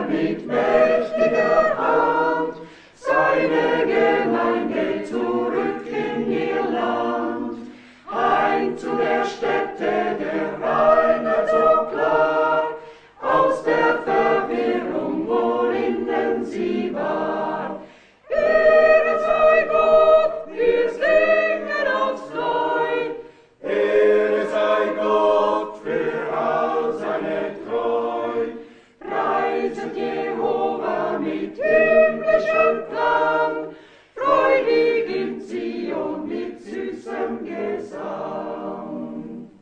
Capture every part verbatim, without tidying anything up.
mit mächtiger Hand seine Gemeinde zurück in ihr Land. Heim zu der Stätte der Reinheit so klar, aus der Verwirrung, worinnen sie war. Ehre sei Gott, wir singen aufs Neu. Ehre sei Gott für all seine Treu. Preiset Jehova mit himmlischem Klang, freudig in Zion mit süßem Gesang.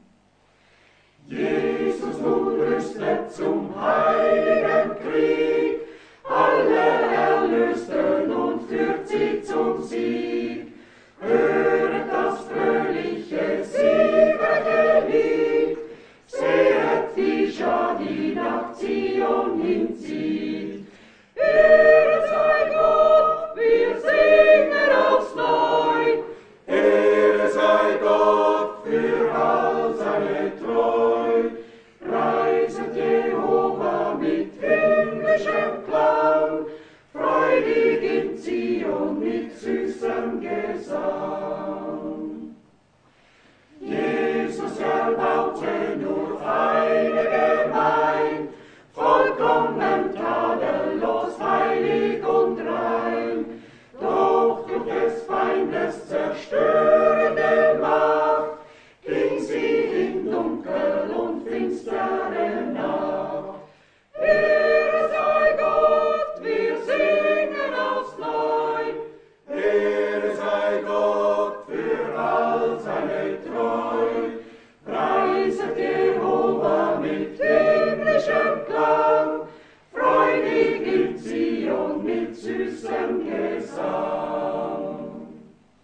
Jesus nun rüstet zum heiligen Krieg, alle Erlösten und führt sie zum Sieg. Höret das fröhliche, siegreiche Lied, sehet die Schar, die nach Zion hinzieht. Ehre sei Gott, wir singen aufs Neu. Ehre sei Gott für all seine Treu. Preiset Jehova mit himmlischem Klang, freudig in Zion mit süßem Gesang. Jesus erbaute nur eine Gemeinde, vollkommen tadellos, heilig und rein. Doch durch des Feindes zerstörende Macht ging sie in Dunkel und finstere Nacht. Ehre sei Gott, wir singen aufs Neu. Ehre sei Gott für all seine Treu. Preiset Jehova mit himmlischem Klang, freudig in Zion mit süßem Gesang.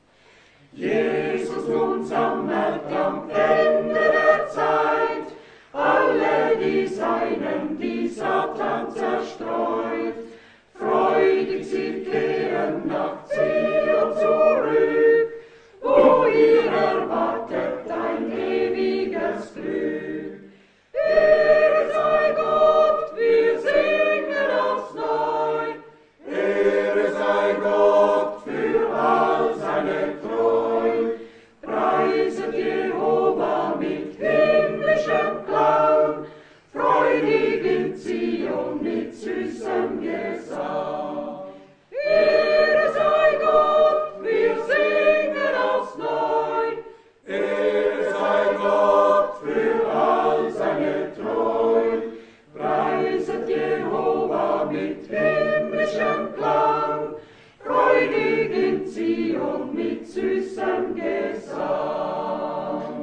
Jesus nun sammelt am Ende der Zeit alle die Seinen, die Satan zerstreut. Freudig sie kehren nach Zion zurück, wo ihr erwartet ein ewiges Glück. Ehre sei Gott, wir singen aufs Neu. Ehre sei Gott für all seine Treu. Preiset Jehova mit himmlischem Klang, freudig in Zion mit süßem Gesang. Ehre sei Gott, wir singen aufs Neu. Ehre sei Gott für all seine Treu. Preiset Jehova mit himmlischem Klang, freudig in Zion mit süßem Gesang.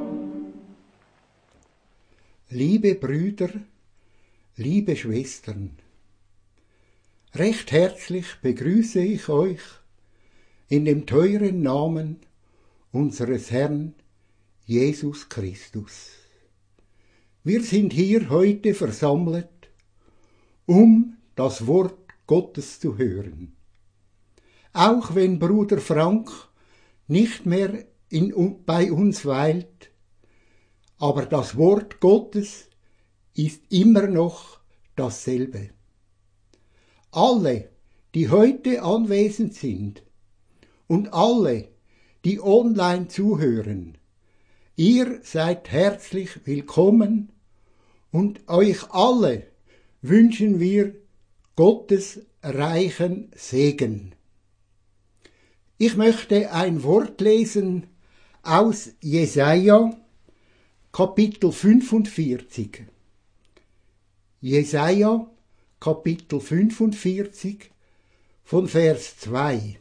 Liebe Brüder, liebe Schwestern, recht herzlich begrüße ich euch in dem teuren Namen unseres Herrn Jesus Christus. Wir sind hier heute versammelt, um das Wort Gottes zu hören. Auch wenn Bruder Frank nicht mehr in, bei uns weilt, aber das Wort Gottes ist immer noch dasselbe. Alle, die heute anwesend sind und alle, die online zuhören, ihr seid herzlich willkommen und euch alle wünschen wir Gottes reichen Segen. Ich möchte ein Wort lesen aus Jesaja, Kapitel fünfundvierzig. Jesaja, Kapitel fünfundvierzig, von Vers zwei.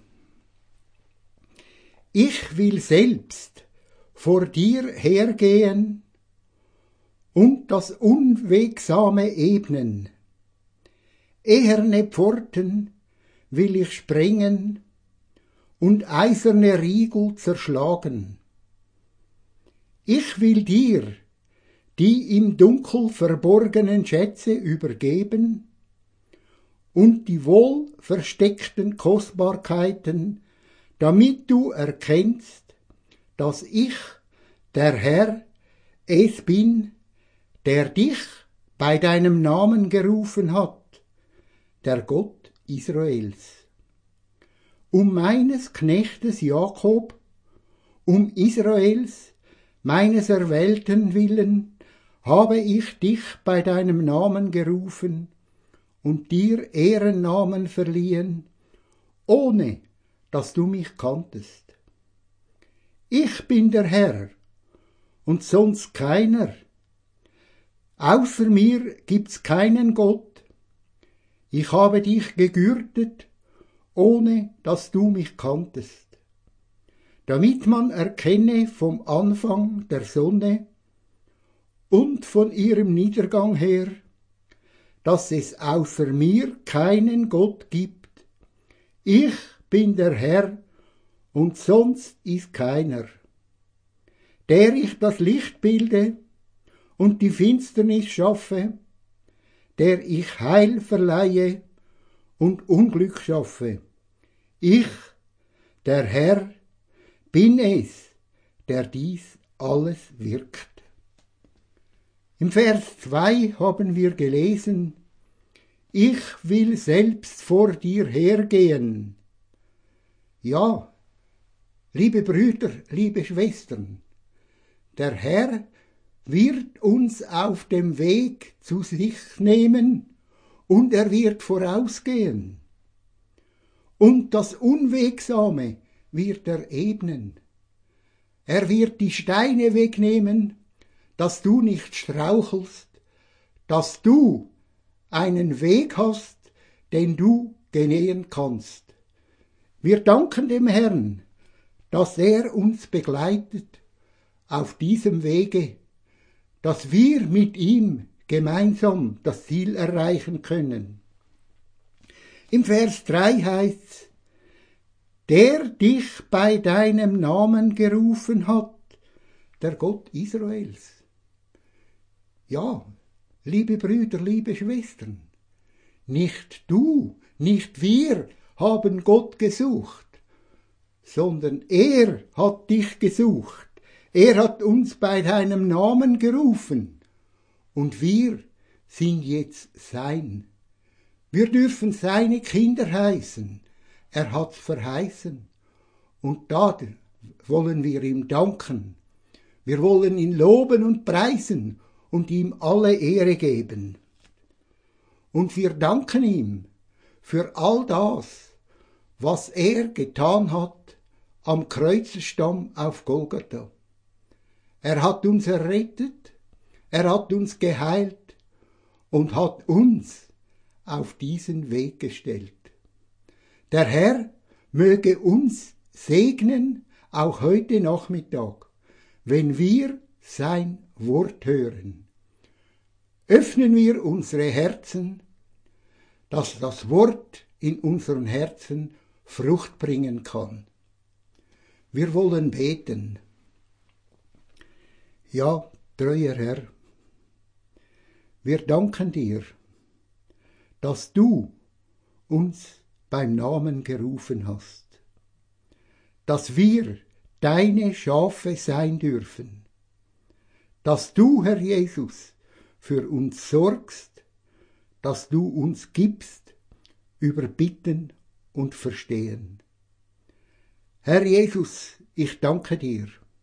Ich will selbst vor dir hergehen und das Unwegsame ebnen. Eherne Pforten will ich sprengen und eiserne Riegel zerschlagen. Ich will dir die im Dunkel verborgenen Schätze übergeben und die wohl versteckten Kostbarkeiten, damit du erkennst, dass ich, der Herr, es bin, der dich bei deinem Namen gerufen hat, der Gott Israels. Um meines Knechtes Jakob, um Israels, meines Erwählten willen, habe ich dich bei deinem Namen gerufen und dir Ehrennamen verliehen, ohne dass du mich kanntest. Ich bin der Herr und sonst keiner. Außer mir gibt's keinen Gott. Ich habe dich gegürtet, ohne dass du mich kanntest, damit man erkenne vom Anfang der Sonne und von ihrem Niedergang her, dass es außer mir keinen Gott gibt. Ich bin der Herr und sonst ist keiner, der ich das Licht bilde und die Finsternis schaffe, der ich Heil verleihe und Unglück schaffe. Ich, der Herr, bin es, der dies alles wirkt. Im Vers zwei haben wir gelesen, ich will selbst vor dir hergehen. Ja, liebe Brüder, liebe Schwestern, der Herr wird uns auf dem Weg zu sich nehmen und er wird vorausgehen. Und das Unwegsame wird er ebnen. Er wird die Steine wegnehmen, dass du nicht strauchelst, dass du einen Weg hast, den du gehen kannst. Wir danken dem Herrn, dass er uns begleitet auf diesem Wege, dass wir mit ihm gemeinsam das Ziel erreichen können. Im Vers drei heißt's, der dich bei deinem Namen gerufen hat, der Gott Israels. Ja, liebe Brüder, liebe Schwestern, nicht du, nicht wir haben Gott gesucht, sondern er hat dich gesucht. Er hat uns bei deinem Namen gerufen und wir sind jetzt sein. Wir dürfen seine Kinder heißen. Er hat's verheißen und da wollen wir ihm danken. Wir wollen ihn loben und preisen und ihm alle Ehre geben. Und wir danken ihm für all das, was er getan hat am Kreuzesstamm auf Golgatha. Er hat uns errettet, er hat uns geheilt und hat uns auf diesen Weg gestellt. Der Herr möge uns segnen, auch heute Nachmittag, wenn wir sein Wort hören. Öffnen wir unsere Herzen, dass das Wort in unseren Herzen Frucht bringen kann. Wir wollen beten. Ja, treuer Herr, wir danken dir, dass du uns beim Namen gerufen hast, dass wir deine Schafe sein dürfen, dass du, Herr Jesus, für uns sorgst, dass du uns gibst über Bitten und Verstehen. Herr Jesus, ich danke dir.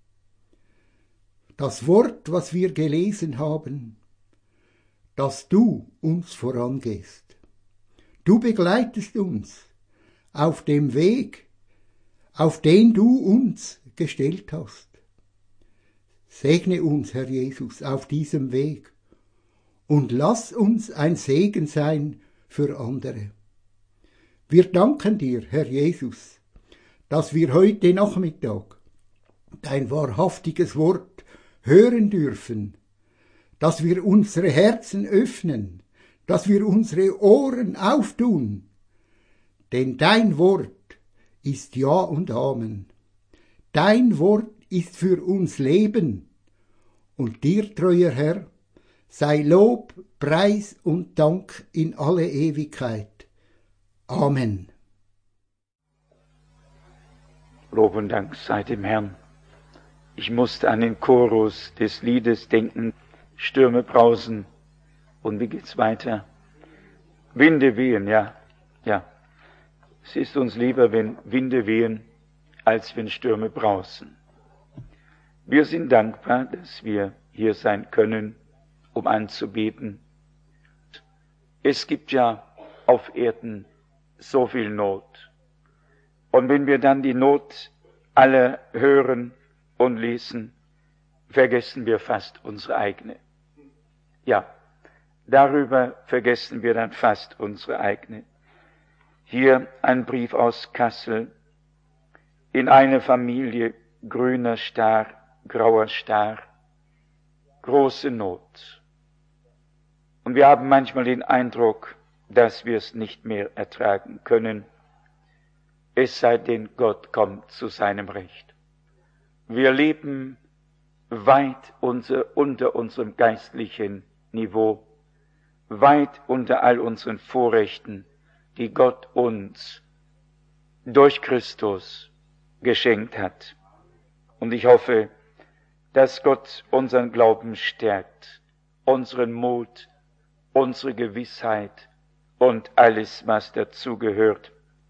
Das Wort, was wir gelesen haben, dass du uns vorangehst. Du begleitest uns auf dem Weg, auf den du uns gestellt hast. Segne uns, Herr Jesus, auf diesem Weg und lass uns ein Segen sein für andere. Wir danken dir, Herr Jesus, dass wir heute Nachmittag dein wahrhaftiges Wort hören dürfen, dass wir unsere Herzen öffnen, dass wir unsere Ohren auftun, denn dein Wort ist Ja und Amen. Dein Wort ist für uns Leben und dir, treuer Herr, sei Lob, Preis und Dank in alle Ewigkeit. Amen. Lob und Dank sei dem Herrn. Ich musste an den Chorus des Liedes denken, Stürme brausen. Und wie geht's weiter? Winde wehen, ja, ja. Es ist uns lieber, wenn Winde wehen, als wenn Stürme brausen. Wir sind dankbar, dass wir hier sein können, um anzubeten. Es gibt ja auf Erden so viel Not. Und wenn wir dann die Not aller hören und lesen, vergessen wir fast unsere eigene. Ja, darüber vergessen wir dann fast unsere eigene. Hier ein Brief aus Kassel. In einer Familie grüner Star, grauer Star, große Not. Und wir haben manchmal den Eindruck, dass wir es nicht mehr ertragen können, es sei denn, Gott kommt zu seinem Recht. Wir leben weit unser, unter unserem geistlichen Niveau, weit unter all unseren Vorrechten, die Gott uns durch Christus geschenkt hat. Und ich hoffe, dass Gott unseren Glauben stärkt, unseren Mut, unsere Gewissheit und alles, was dazugehört,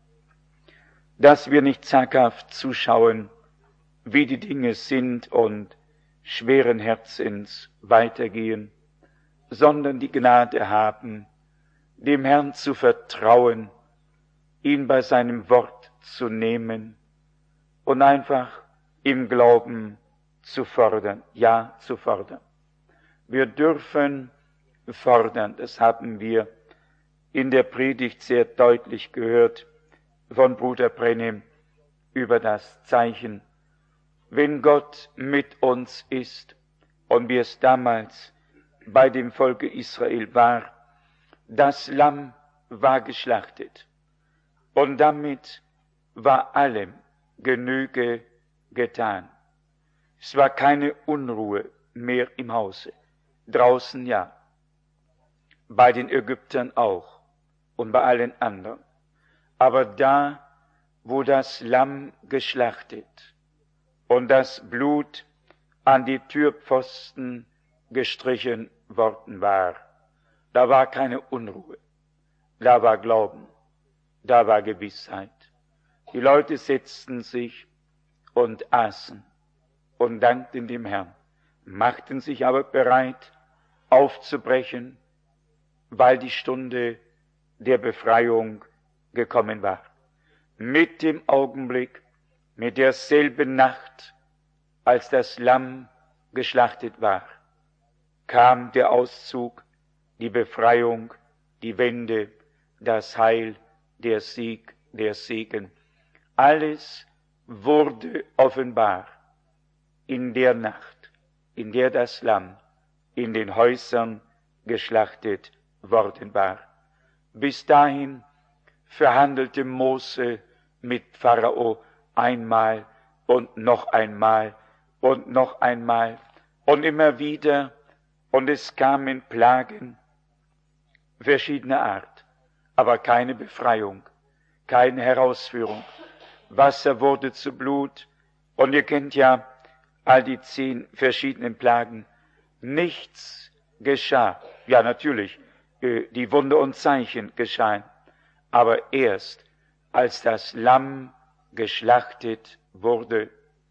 dass wir nicht zaghaft zuschauen, wie die Dinge sind und schweren Herzens weitergehen, sondern die Gnade haben, dem Herrn zu vertrauen, ihn bei seinem Wort zu nehmen und einfach im Glauben zu fordern, ja zu fordern. Wir dürfen fordern, das haben wir in der Predigt sehr deutlich gehört von Bruder Brennim über das Zeichen. Wenn Gott mit uns ist und wie es damals bei dem Volke Israel war, das Lamm war geschlachtet und damit war allem Genüge getan. Es war keine Unruhe mehr im Hause, draußen ja, bei den Ägyptern auch und bei allen anderen. Aber da, wo das Lamm geschlachtet und das Blut an die Türpfosten gestrichen worden war, da war keine Unruhe, da war Glauben, da war Gewissheit. Die Leute setzten sich und aßen und dankten dem Herrn, machten sich aber bereit, aufzubrechen, weil die Stunde der Befreiung gekommen war. Mit dem Augenblick, mit derselben Nacht, als das Lamm geschlachtet war, kam der Auszug, die Befreiung, die Wende, das Heil, der Sieg, der Segen. Alles wurde offenbar in der Nacht, in der das Lamm in den Häusern geschlachtet worden war. Bis dahin verhandelte Mose mit Pharao einmal und noch einmal und noch einmal und immer wieder, und es kamen Plagen verschiedener Art, aber keine Befreiung, keine Herausführung. Wasser wurde zu Blut, und ihr kennt ja all die zehn verschiedenen Plagen. Nichts geschah. Ja, natürlich, die Wunder und Zeichen geschahen, aber erst als das Lamm geschlachtet wurde,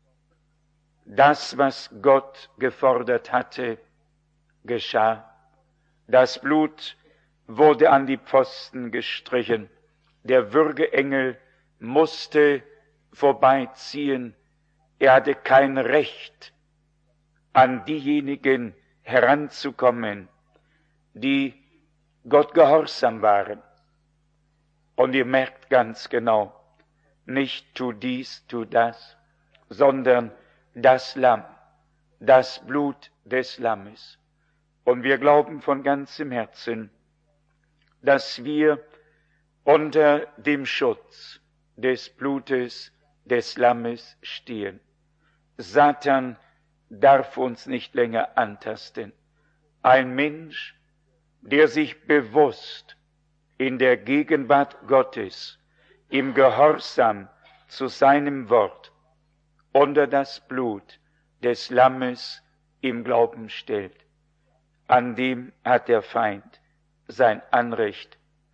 das, was Gott gefordert hatte, geschah. Das Blut wurde an die Pfosten gestrichen. Der Würgeengel musste vorbeiziehen. Er hatte kein Recht, an diejenigen heranzukommen, die Gott gehorsam waren. Und ihr merkt ganz genau, nicht tu dies, tu das, sondern das Lamm, das Blut des Lammes. Und wir glauben von ganzem Herzen, dass wir unter dem Schutz des Blutes des Lammes stehen. Satan darf uns nicht länger antasten. Ein Mensch, der sich bewusst in der Gegenwart Gottes, im Gehorsam zu seinem Wort, unter das Blut des Lammes im Glauben stellt, an dem hat der Feind sein Anrecht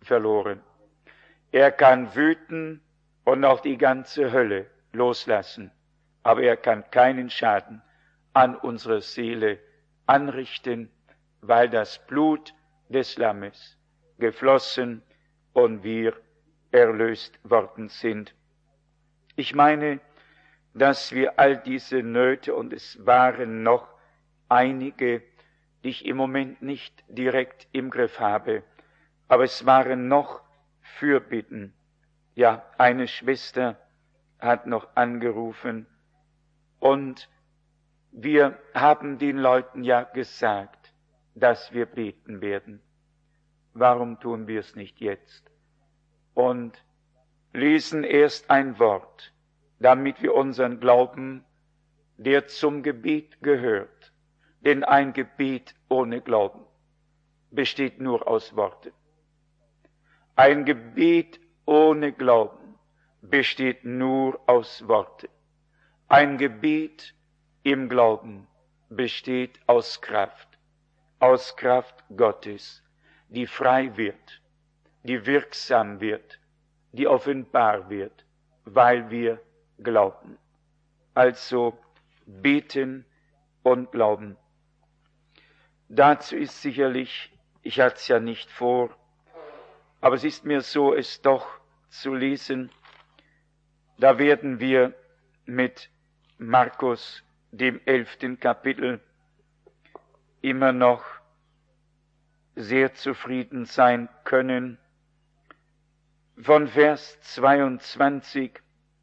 verloren. Er kann wüten und auch die ganze Hölle loslassen, aber er kann keinen Schaden an unserer Seele anrichten, weil das Blut des Lammes geflossen und wir erlöst worden sind. Ich meine, dass wir all diese Nöte, und es waren noch einige, die ich im Moment nicht direkt im Griff habe, aber es waren noch Fürbitten. Ja, eine Schwester hat noch angerufen und wir haben den Leuten ja gesagt, dass wir beten werden. Warum tun wir es nicht jetzt? Und lesen erst ein Wort, damit wir unseren Glauben, der zum Gebet gehört, denn ein Gebet ohne Glauben besteht nur aus Worten. Ein Gebet ohne Glauben besteht nur aus Worten. Ein Gebet im Glauben besteht aus Kraft, aus Kraft Gottes, die frei wird, die wirksam wird, die offenbar wird, weil wir glauben. Also beten und glauben. Dazu ist sicherlich, ich hatte es ja nicht vor, aber es ist mir so, es doch zu lesen. Da werden wir mit Markus, dem elften Kapitel, immer noch sehr zufrieden sein können. Von Vers zweiundzwanzig.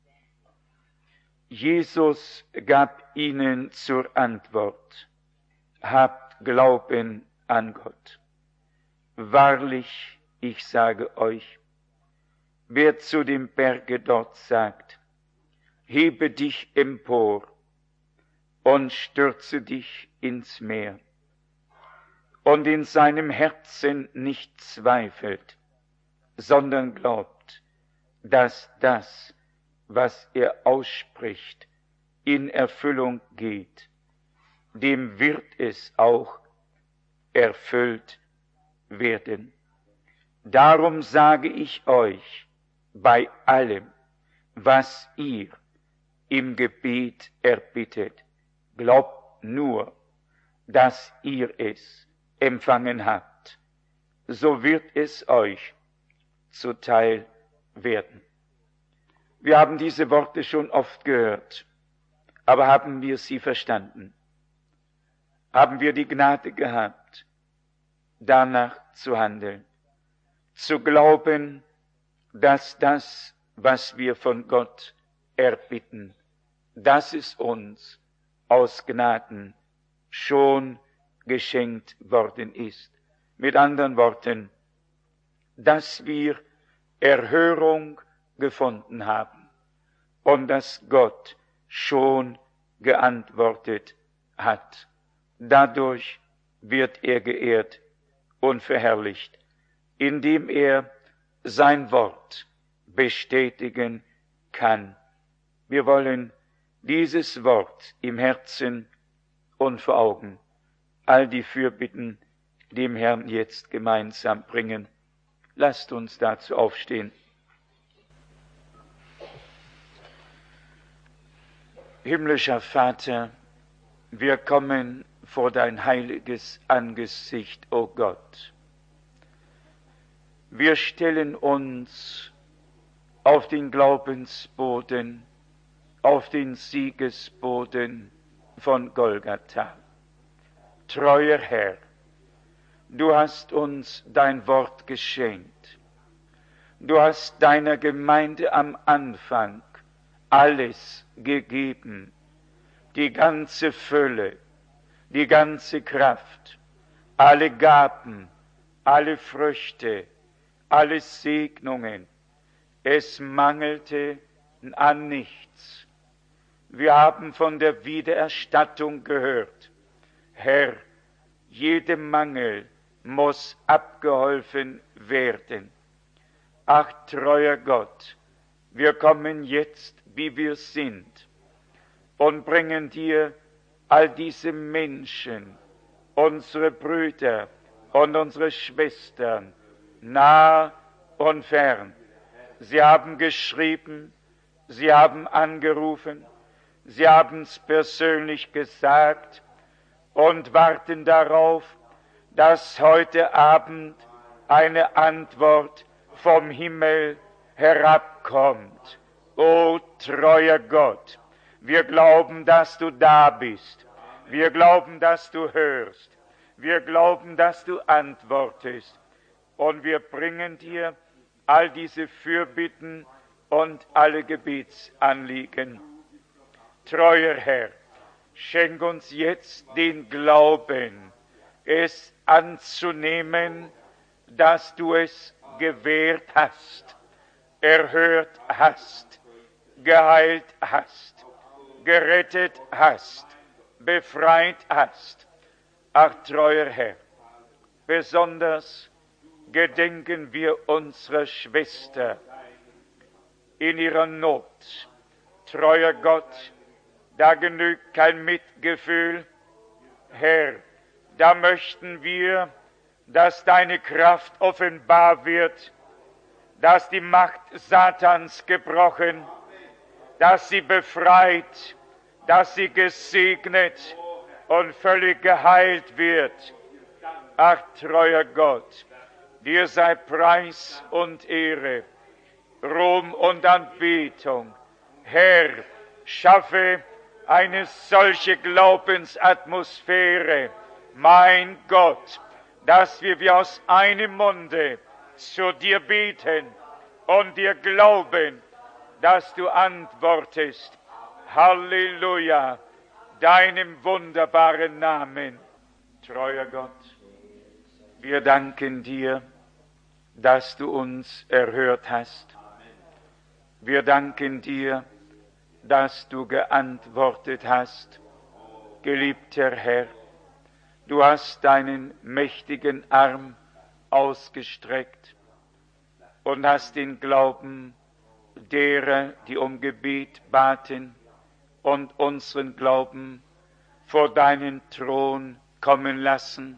Jesus gab ihnen zur Antwort: Habt Glauben an Gott. Wahrlich, ich sage euch, wer zu dem Berge dort sagt, hebe dich empor und stürze dich ins Meer, und in seinem Herzen nicht zweifelt, sondern glaubt, dass das, was er ausspricht, in Erfüllung geht, dem wird es auch erfüllt werden. Darum sage ich euch, bei allem, was ihr im Gebet erbittet, glaubt nur, dass ihr es empfangen habt, so wird es euch zuteil werden. Wir haben diese Worte schon oft gehört, aber haben wir sie verstanden? Haben wir die Gnade gehabt, danach zu handeln, zu glauben, dass das, was wir von Gott erbitten, dass es uns aus Gnaden schon geschenkt worden ist. Mit anderen Worten, dass wir Erhörung gefunden haben und dass Gott schon geantwortet hat. Dadurch wird er geehrt und verherrlicht, indem er sein Wort bestätigen kann. Wir wollen dieses Wort im Herzen und vor Augen all die Fürbitten dem Herrn jetzt gemeinsam bringen. Lasst uns dazu aufstehen. Himmlischer Vater, wir kommen vor dein heiliges Angesicht, o Gott. Wir stellen uns auf den Glaubensboden, auf den Siegesboden von Golgatha. Treuer Herr, du hast uns dein Wort geschenkt. Du hast deiner Gemeinde am Anfang alles gegeben, die ganze Fülle, die ganze Kraft, alle Gaben, alle Früchte, alle Segnungen. Es mangelte an nichts. Wir haben von der Wiedererstattung gehört. Herr, jedem Mangel muss abgeholfen werden. Ach, treuer Gott, wir kommen jetzt, wie wir sind, und bringen dir all diese Menschen, unsere Brüder und unsere Schwestern, nah und fern. Sie haben geschrieben, sie haben angerufen, sie haben es persönlich gesagt und warten darauf, dass heute Abend eine Antwort vom Himmel herabkommt. O treuer Gott, wir glauben, dass du da bist. Wir glauben, dass du hörst. Wir glauben, dass du antwortest. Und wir bringen dir all diese Fürbitten und alle Gebetsanliegen. Treuer Herr, schenk uns jetzt den Glauben, es anzunehmen, dass du es gewährt hast, erhört hast, geheilt hast, gerettet hast, befreit hast. Ach, treuer Herr, besonders gedenken wir unserer Schwester in ihrer Not. Treuer Gott, da genügt kein Mitgefühl. Herr, da möchten wir, dass deine Kraft offenbar wird, dass die Macht Satans gebrochen, dass sie befreit, dass sie gesegnet und völlig geheilt wird. Ach, treuer Gott, dir sei Preis und Ehre, Ruhm und Anbetung. Herr, schaffe eine solche Glaubensatmosphäre, mein Gott, dass wir wie aus einem Munde zu dir beten und dir glauben, dass du antwortest. Halleluja, deinem wunderbaren Namen. Treuer Gott, wir danken dir, dass du uns erhört hast. Wir danken dir, dass du geantwortet hast. Geliebter Herr, du hast deinen mächtigen Arm ausgestreckt und hast den Glauben derer, die um Gebet baten, und unseren Glauben vor deinen Thron kommen lassen,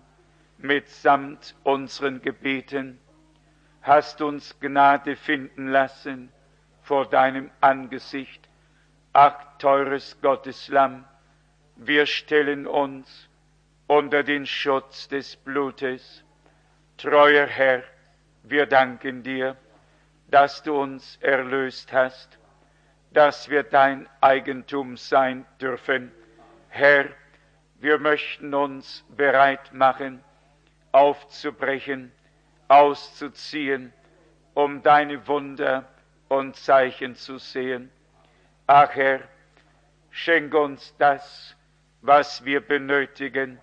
mitsamt unseren Gebeten, hast uns Gnade finden lassen vor deinem Angesicht. Ach, teures Gotteslamm, wir stellen uns unter den Schutz des Blutes. Treuer Herr, wir danken dir, dass du uns erlöst hast, dass wir dein Eigentum sein dürfen. Herr, wir möchten uns bereit machen, aufzubrechen, auszuziehen, um deine Wunder und Zeichen zu sehen. Ach Herr, schenk uns das, was wir benötigen,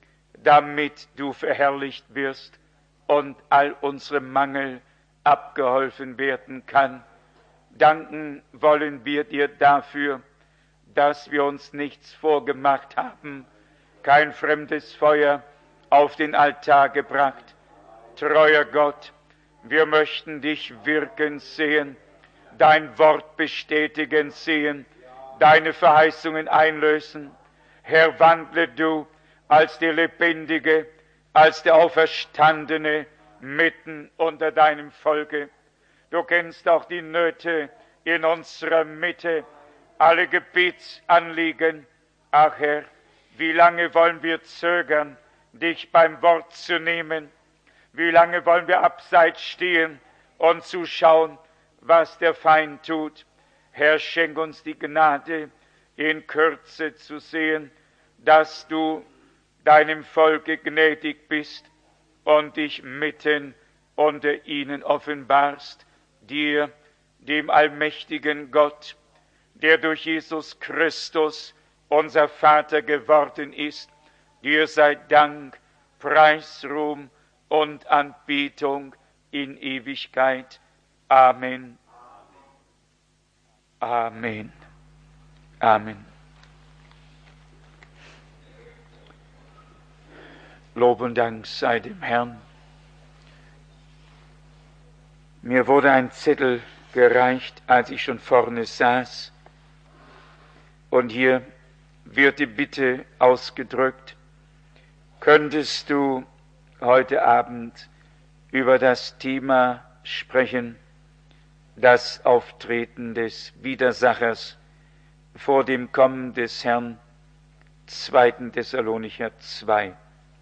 damit du verherrlicht wirst und all unserem Mangel abgeholfen werden kann. Danken wollen wir dir dafür, dass wir uns nichts vorgemacht haben, kein fremdes Feuer auf den Altar gebracht. Treuer Gott, wir möchten dich wirken sehen, dein Wort bestätigen sehen, deine Verheißungen einlösen. Herr, wandle du als der Lebendige, als der Auferstandene mitten unter deinem Volke. Du kennst auch die Nöte in unserer Mitte, alle Gebetsanliegen. Ach Herr, wie lange wollen wir zögern, dich beim Wort zu nehmen? Wie lange wollen wir abseits stehen und zuschauen, was der Feind tut? Herr, schenk uns die Gnade, in Kürze zu sehen, dass du deinem Volke gnädig bist und dich mitten unter ihnen offenbarst, dir, dem allmächtigen Gott, der durch Jesus Christus unser Vater geworden ist. Dir sei Dank, Preis, Ruhm und Anbetung in Ewigkeit. Amen. Amen. Amen. Lob und Dank sei dem Herrn. Mir wurde ein Zettel gereicht, als ich schon vorne saß. Und hier wird die Bitte ausgedrückt: Könntest du heute Abend über das Thema sprechen, das Auftreten des Widersachers vor dem Kommen des Herrn, zweiten Thessalonicher zwei.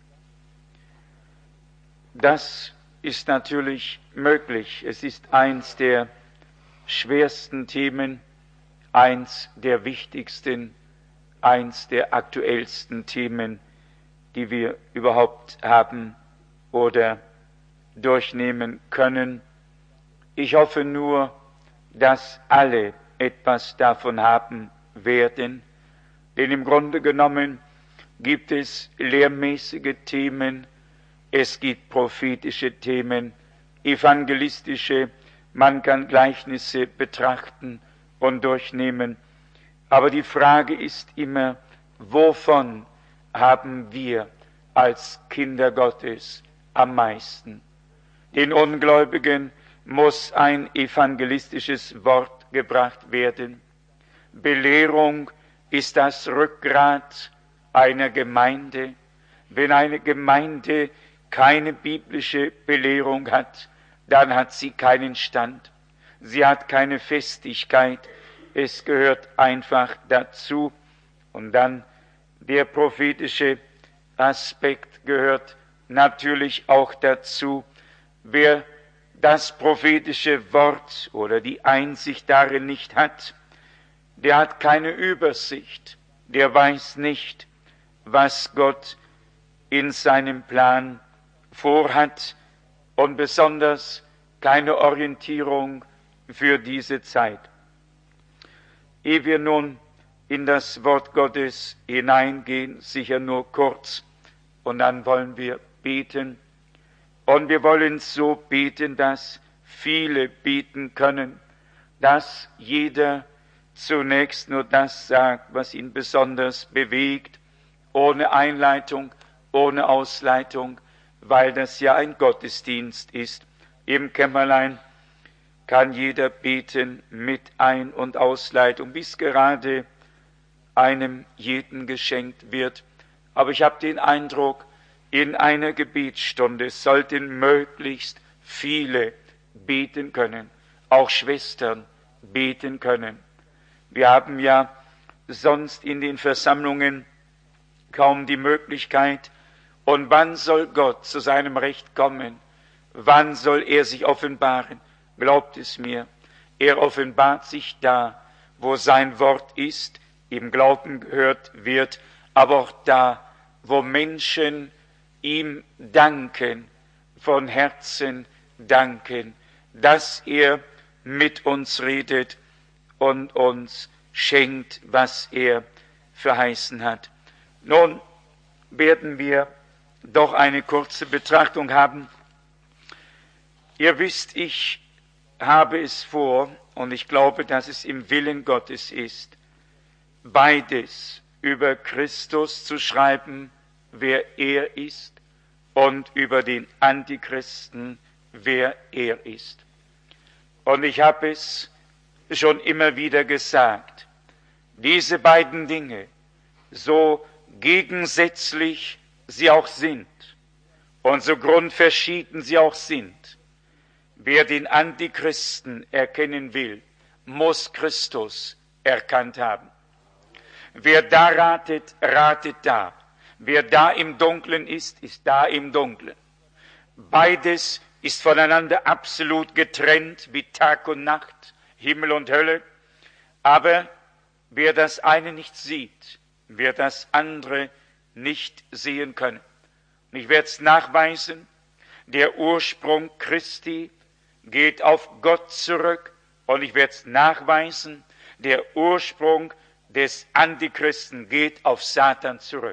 Das ist natürlich möglich. Es ist eins der schwersten Themen, eins der wichtigsten, eins der aktuellsten Themen, die wir überhaupt haben oder durchnehmen können. Ich hoffe nur, dass alle etwas davon haben werden, denn im Grunde genommen gibt es lehrmäßige Themen, es gibt prophetische Themen, evangelistische, man kann Gleichnisse betrachten und durchnehmen. Aber die Frage ist immer, wovon haben wir als Kinder Gottes am meisten? Den Ungläubigen muss ein evangelistisches Wort gebracht werden. Belehrung ist das Rückgrat einer Gemeinde. Wenn eine Gemeinde keine biblische Belehrung hat, dann hat sie keinen Stand. Sie hat keine Festigkeit. Es gehört einfach dazu. Und dann der prophetische Aspekt gehört natürlich auch dazu. Wer das prophetische Wort oder die Einsicht darin nicht hat, der hat keine Übersicht. Der weiß nicht, was Gott in seinem Plan vorhat und besonders keine Orientierung für diese Zeit. Ehe wir nun in das Wort Gottes hineingehen, sicher nur kurz, und dann wollen wir beten. Und wir wollen so beten, dass viele beten können, dass jeder zunächst nur das sagt, was ihn besonders bewegt, ohne Einleitung, ohne Ausleitung, weil das ja ein Gottesdienst ist. Im Kämmerlein kann jeder beten mit Ein- und Ausleitung, bis gerade einem jeden geschenkt wird. Aber ich habe den Eindruck, in einer Gebetsstunde sollten möglichst viele beten können, auch Schwestern beten können. Wir haben ja sonst in den Versammlungen kaum die Möglichkeit. Und wann soll Gott zu seinem Recht kommen? Wann soll er sich offenbaren? Glaubt es mir, er offenbart sich da, wo sein Wort ist, im Glauben gehört wird, aber auch da, wo Menschen ihm danken, von Herzen danken, dass er mit uns redet und uns schenkt, was er verheißen hat. Nun werden wir doch eine kurze Betrachtung haben. Ihr wisst, ich habe es vor, und ich glaube, dass es im Willen Gottes ist, beides über Christus zu schreiben, wer er ist, und über den Antichristen, wer er ist. Und ich habe es schon immer wieder gesagt, diese beiden Dinge, so gegensätzlich sie auch sind und so grundverschieden sie auch sind, wer den Antichristen erkennen will, muss Christus erkannt haben. Wer da ratet, ratet da. Wer da im Dunklen ist, ist da im Dunklen. Beides ist voneinander absolut getrennt wie Tag und Nacht, Himmel und Hölle. Aber wer das eine nicht sieht, wird das andere nicht sehen können. Und ich werde es nachweisen, der Ursprung Christi geht auf Gott zurück, und ich werde es nachweisen, der Ursprung des Antichristen geht auf Satan zurück.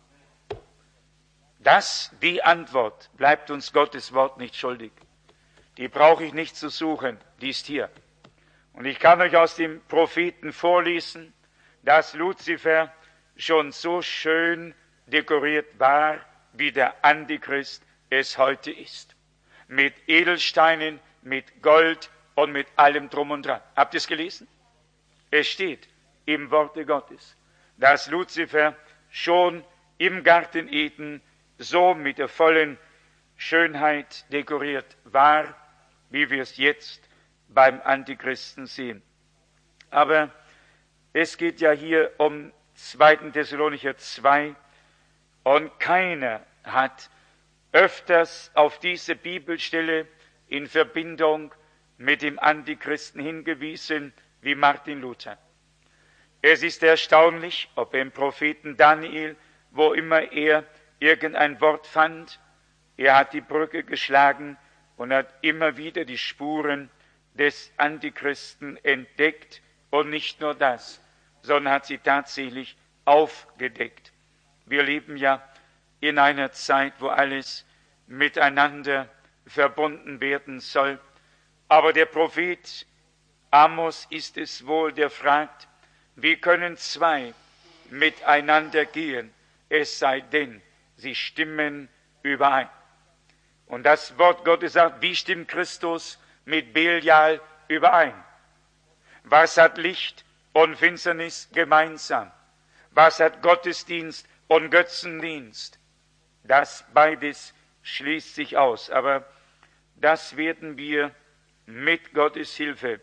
Das, die Antwort, bleibt uns Gottes Wort nicht schuldig. Die brauche ich nicht zu suchen, die ist hier. Und ich kann euch aus dem Propheten vorlesen, dass Luzifer schon so schön dekoriert war, wie der Antichrist es heute ist. Mit Edelsteinen, mit Gold und mit allem drum und dran. Habt ihr es gelesen? Es steht im Worte Gottes, dass Luzifer schon im Garten Eden so mit der vollen Schönheit dekoriert war, wie wir es jetzt beim Antichristen sehen. Aber es geht ja hier um zweiten Thessalonicher zwei und keiner hat öfters auf diese Bibelstelle in Verbindung mit dem Antichristen hingewiesen wie Martin Luther. Es ist erstaunlich, ob im Propheten Daniel, wo immer er irgendein Wort fand, er hat die Brücke geschlagen und hat immer wieder die Spuren des Antichristen entdeckt und nicht nur das, sondern hat sie tatsächlich aufgedeckt. Wir leben ja in einer Zeit, wo alles miteinander verbunden werden soll. Aber der Prophet Amos ist es wohl, der fragt, wie können zwei miteinander gehen, es sei denn, sie stimmen überein. Und das Wort Gottes sagt, wie stimmt Christus mit Belial überein? Was hat Licht und Finsternis gemeinsam? Was hat Gottesdienst und Götzendienst? Das beides schließt sich aus, aber das werden wir mit Gottes Hilfe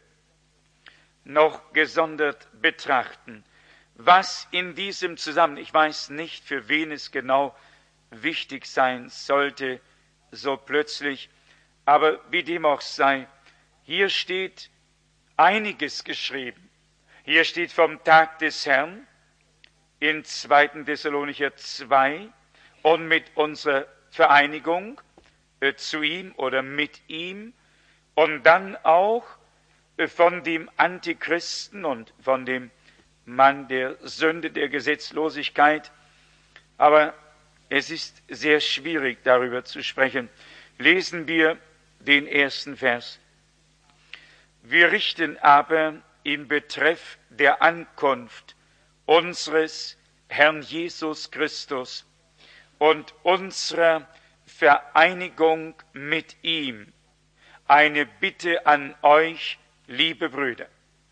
noch gesondert betrachten. Was in diesem Zusammenhang, ich weiß nicht, für wen es genau wichtig sein sollte, so plötzlich, aber wie dem auch sei, hier steht einiges geschrieben. Hier steht vom Tag des Herrn in zweiten Thessalonicher zwei und mit unserer Vereinigung äh, zu ihm oder mit ihm und dann auch äh, von dem Antichristen und von dem Mann der Sünde, der Gesetzlosigkeit. Aber es ist sehr schwierig, darüber zu sprechen. Lesen wir den ersten Vers. Wir richten aber in Betreff der Ankunft unseres Herrn Jesus Christus und unserer Vereinigung mit ihm eine Bitte an euch, liebe Brüder.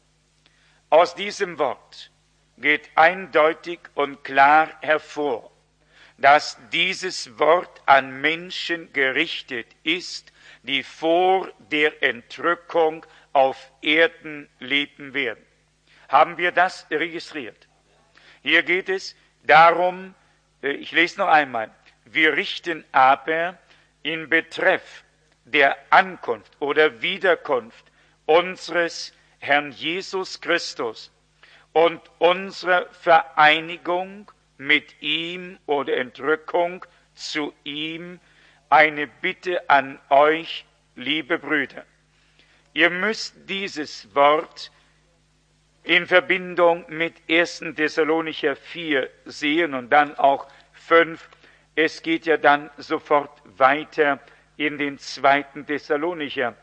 Aus diesem Wort geht eindeutig und klar hervor, dass dieses Wort an Menschen gerichtet ist, die vor der Entrückung auf Erden leben werden. Haben wir das registriert? Hier geht es darum, ich lese noch einmal, wir richten aber in Betreff der Ankunft oder Wiederkunft unseres Herrn Jesus Christus und unserer Vereinigung mit ihm oder Entrückung zu ihm eine Bitte an euch, liebe Brüder. Ihr müsst dieses Wort in Verbindung mit ersten Thessalonicher vier sehen und dann auch fünf. Es geht ja dann sofort weiter in den zweiten Thessalonicher,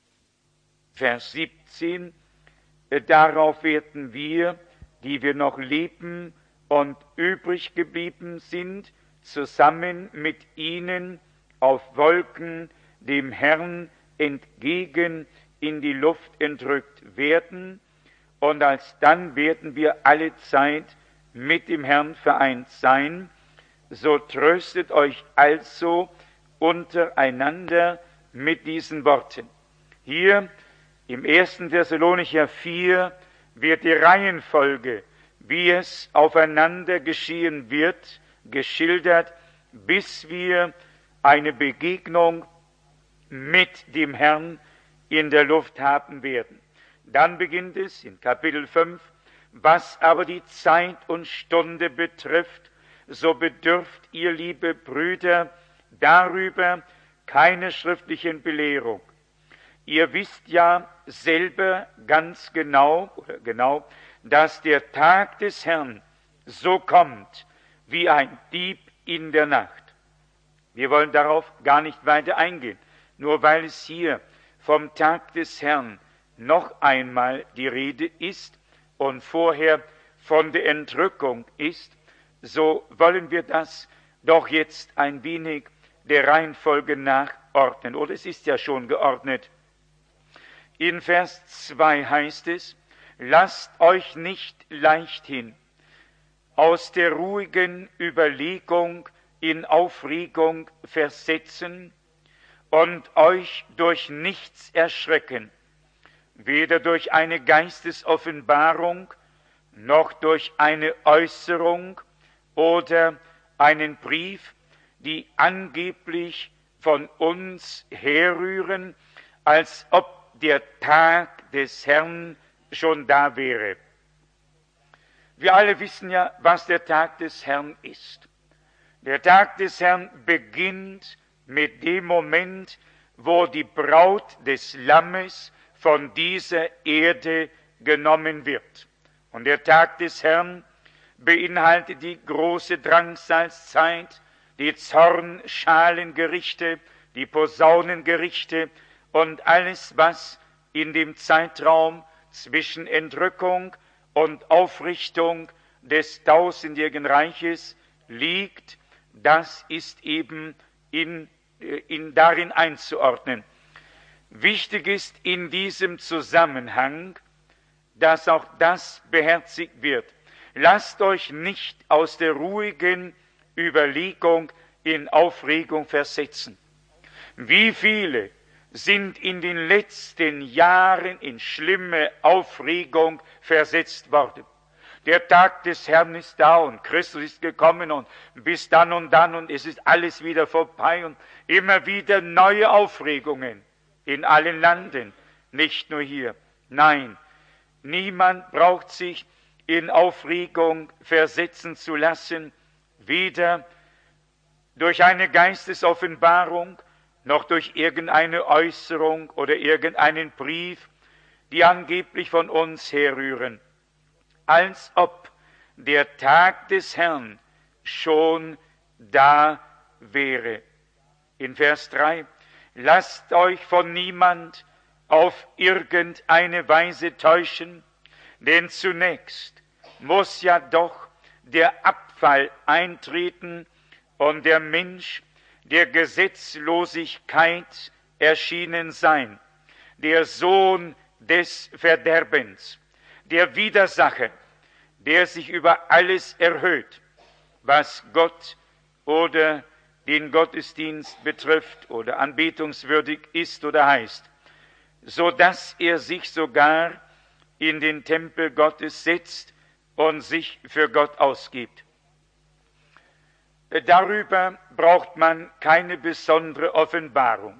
Vers siebzehn. Darauf werden wir, die wir noch leben und übrig geblieben sind, zusammen mit ihnen auf Wolken dem Herrn entgegen in die Luft entrückt werden, und alsdann werden wir alle Zeit mit dem Herrn vereint sein. So tröstet euch also untereinander mit diesen Worten. Hier im ersten Thessalonicher vier wird die Reihenfolge, wie es aufeinander geschehen wird, geschildert, bis wir eine Begegnung mit dem Herrn in der Luft haben werden. Dann beginnt es in Kapitel fünf, was aber die Zeit und Stunde betrifft, so bedürft ihr, liebe Brüder, darüber keine schriftlichen Belehrung. Ihr wisst ja selber ganz genau, oder genau, dass der Tag des Herrn so kommt wie ein Dieb in der Nacht. Wir wollen darauf gar nicht weiter eingehen, nur weil es hier vom Tag des Herrn noch einmal die Rede ist und vorher von der Entrückung ist, so wollen wir das doch jetzt ein wenig der Reihenfolge nachordnen. Oder es ist ja schon geordnet. In Vers zwei heißt es, lasst euch nicht leichthin aus der ruhigen Überlegung in Aufregung versetzen und euch durch nichts erschrecken, weder durch eine Geistesoffenbarung, noch durch eine Äußerung oder einen Brief, die angeblich von uns herrühren, als ob der Tag des Herrn schon da wäre. Wir alle wissen ja, was der Tag des Herrn ist. Der Tag des Herrn beginnt mit dem Moment, wo die Braut des Lammes von dieser Erde genommen wird. Und der Tag des Herrn beinhaltet die große Drangsalzzeit, die Zornschalengerichte, die Posaunengerichte und alles, was in dem Zeitraum zwischen Entrückung und Aufrichtung des tausendjährigen Reiches liegt, das ist eben in, in darin einzuordnen. Wichtig ist in diesem Zusammenhang, dass auch das beherzigt wird. Lasst euch nicht aus der ruhigen Überlegung in Aufregung versetzen. Wie viele sind in den letzten Jahren in schlimme Aufregung versetzt worden? Der Tag des Herrn ist da und Christus ist gekommen und bis dann und dann und es ist alles wieder vorbei und immer wieder neue Aufregungen in allen Landen, nicht nur hier. Nein, niemand braucht sich in Aufregung versetzen zu lassen, weder durch eine Geistesoffenbarung, noch durch irgendeine Äußerung oder irgendeinen Brief, die angeblich von uns herrühren, als ob der Tag des Herrn schon da wäre. In Vers drei, lasst euch von niemand auf irgendeine Weise täuschen, denn zunächst muss ja doch der Abfall eintreten und der Mensch der Gesetzlosigkeit erschienen sein, der Sohn des Verderbens, der Widersacher, der sich über alles erhöht, was Gott oder den Gottesdienst betrifft oder anbetungswürdig ist oder heißt, so dass er sich sogar in den Tempel Gottes setzt und sich für Gott ausgibt. Darüber braucht man keine besondere Offenbarung.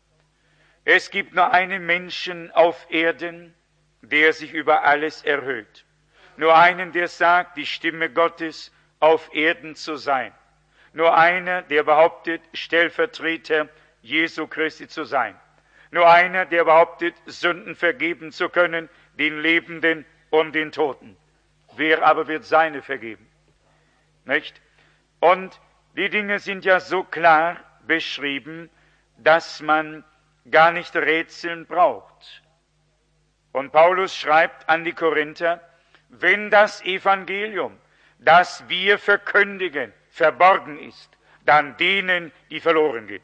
Es gibt nur einen Menschen auf Erden, der sich über alles erhöht. Nur einen, der sagt, die Stimme Gottes auf Erden zu sein. Nur einer, der behauptet, Stellvertreter Jesu Christi zu sein. Nur einer, der behauptet, Sünden vergeben zu können, den Lebenden und den Toten. Wer aber wird seine vergeben? Nicht? Und die Dinge sind ja so klar beschrieben, dass man gar nicht rätseln braucht. Und Paulus schreibt an die Korinther, wenn das Evangelium, das wir verkündigen, verborgen ist, dann denen, die verloren gehen.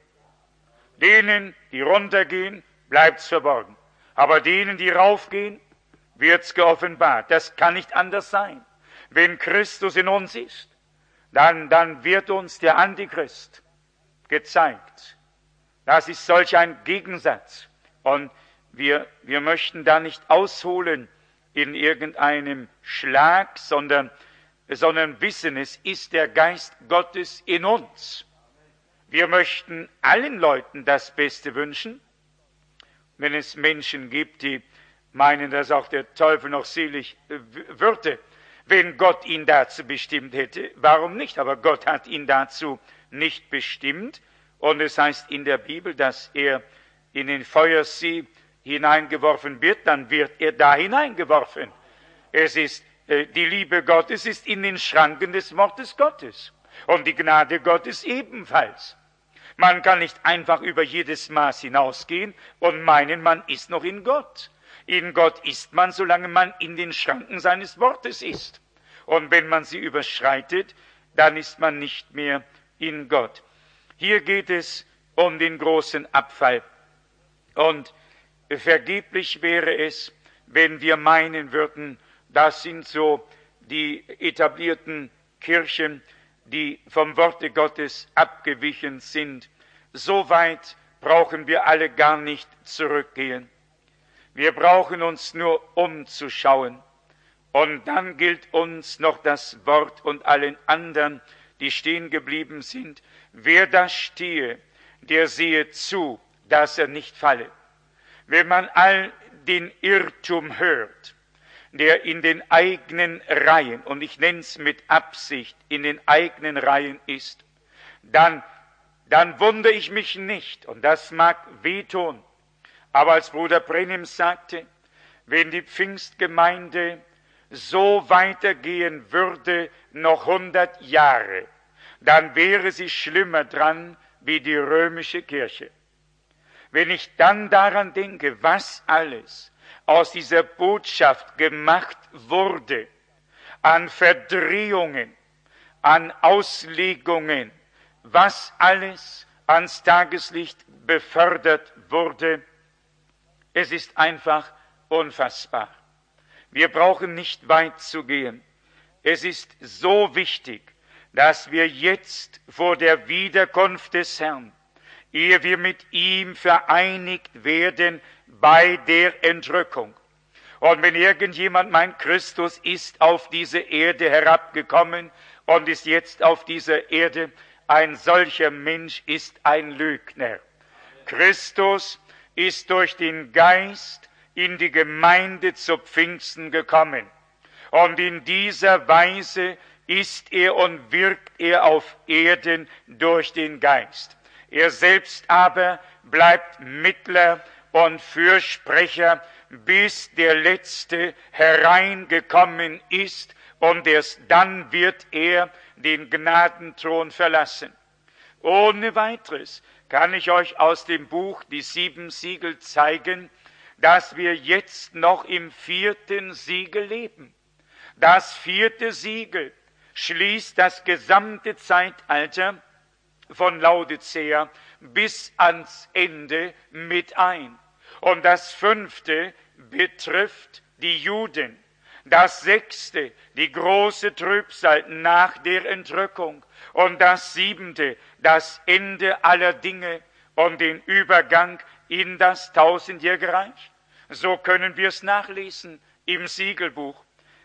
Denen, die runtergehen, bleibt's verborgen. Aber denen, die raufgehen, wird's geoffenbart. Das kann nicht anders sein. Wenn Christus in uns ist, dann, dann wird uns der Antichrist gezeigt. Das ist solch ein Gegensatz. Und wir, wir möchten da nicht ausholen in irgendeinem Schlag, sondern, sondern wissen, es ist der Geist Gottes in uns. Wir möchten allen Leuten das Beste wünschen. Wenn es Menschen gibt, die meinen, dass auch der Teufel noch selig würde, wenn Gott ihn dazu bestimmt hätte, warum nicht? Aber Gott hat ihn dazu nicht bestimmt. Und es heißt in der Bibel, dass er in den Feuersee hineingeworfen wird, dann wird er da hineingeworfen. Es ist, äh, die Liebe Gottes ist in den Schranken des Wortes Gottes. Und die Gnade Gottes ebenfalls. Man kann nicht einfach über jedes Maß hinausgehen und meinen, man ist noch in Gott. In Gott ist man, solange man in den Schranken seines Wortes ist. Und wenn man sie überschreitet, dann ist man nicht mehr in Gott. Hier geht es um den großen Abfall. Und vergeblich wäre es, wenn wir meinen würden, das sind so die etablierten Kirchen, die vom Worte Gottes abgewichen sind. So weit brauchen wir alle gar nicht zurückgehen. Wir brauchen uns nur umzuschauen. Und dann gilt uns noch das Wort und allen anderen, die stehen geblieben sind: Wer da stehe, der sehe zu, dass er nicht falle. Wenn man all den Irrtum hört, der in den eigenen Reihen, und ich nenne es mit Absicht, in den eigenen Reihen ist, dann, dann wundere ich mich nicht, und das mag wehtun. Aber als Bruder Brenhem sagte, wenn die Pfingstgemeinde so weitergehen würde, noch hundert Jahre, dann wäre sie schlimmer dran wie die römische Kirche. Wenn ich dann daran denke, was alles aus dieser Botschaft gemacht wurde, an Verdrehungen, an Auslegungen, was alles ans Tageslicht befördert wurde, es ist einfach unfassbar. Wir brauchen nicht weit zu gehen. Es ist so wichtig, dass wir jetzt vor der Wiederkunft des Herrn, ehe wir mit ihm vereinigt werden, bei der Entrückung. Und wenn irgendjemand meint, Christus ist auf diese Erde herabgekommen und ist jetzt auf dieser Erde, ein solcher Mensch ist ein Lügner. Christus ist durch den Geist in die Gemeinde zu Pfingsten gekommen. Und in dieser Weise ist er und wirkt er auf Erden durch den Geist. Er selbst aber bleibt Mittler und Fürsprecher, bis der Letzte hereingekommen ist, und erst dann wird er den Gnadenthron verlassen. Ohne weiteres kann ich euch aus dem Buch Die Sieben Siegel zeigen, dass wir jetzt noch im vierten Siegel leben. Das vierte Siegel schließt das gesamte Zeitalter von Laodicea bis ans Ende mit ein. Und das fünfte betrifft die Juden. Das sechste, die große Trübsal nach der Entrückung. Und das siebente, das Ende aller Dinge und den Übergang in das tausendjährige Reich. So können wir es nachlesen im Siegelbuch.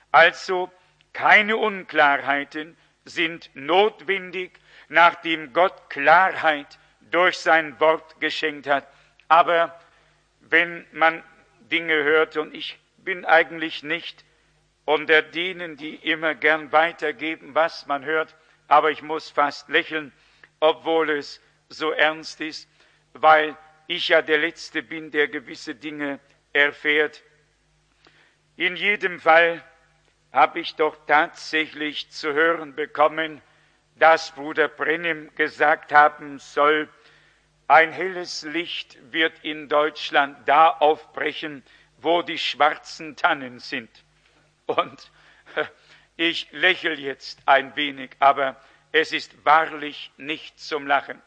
Also keine Unklarheiten sind notwendig, nachdem Gott Klarheit durch sein Wort geschenkt hat. Aber wenn man Dinge hört, und ich bin eigentlich nicht unter denen, die immer gern weitergeben, was man hört, aber ich muss fast lächeln, obwohl es so ernst ist, weil ich ja der Letzte bin, der gewisse Dinge erfährt. In jedem Fall habe ich doch tatsächlich zu hören bekommen, dass Bruder Brenhem gesagt haben soll, ein helles Licht wird in Deutschland da aufbrechen, wo die schwarzen Tannen sind. Und ich lächle jetzt ein wenig, aber es ist wahrlich nicht zum Lachen.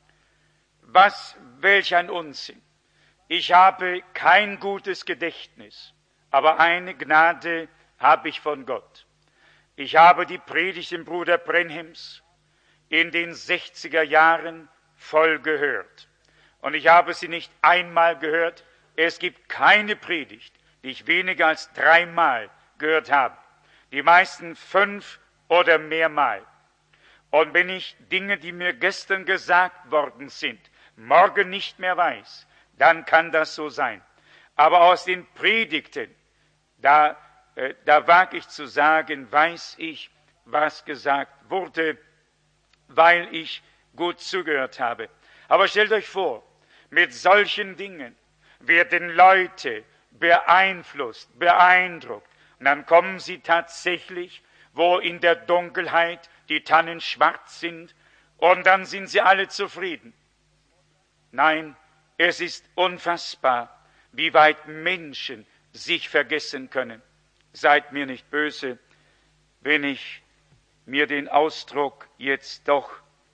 Was, welch ein Unsinn. Ich habe kein gutes Gedächtnis, aber eine Gnade habe ich von Gott. Ich habe die Predigten Bruder Brenhems in den sechziger Jahren voll gehört. Und ich habe sie nicht einmal gehört. Es gibt keine Predigt, die ich weniger als dreimal gehört habe. Die meisten fünf oder mehrmal. Und wenn ich Dinge, die mir gestern gesagt worden sind, morgen nicht mehr weiß, dann kann das so sein. Aber aus den Predigten, da, äh, da wage ich zu sagen, weiß ich, was gesagt wurde, weil ich gut zugehört habe. Aber stellt euch vor, mit solchen Dingen werden Leute beeinflusst, beeindruckt. Und dann kommen sie tatsächlich, wo in der Dunkelheit die Tannen schwarz sind, und dann sind sie alle zufrieden. Nein, es ist unfassbar, wie weit Menschen sich vergessen können. Seid mir nicht böse, wenn ich mir den Ausdruck jetzt doch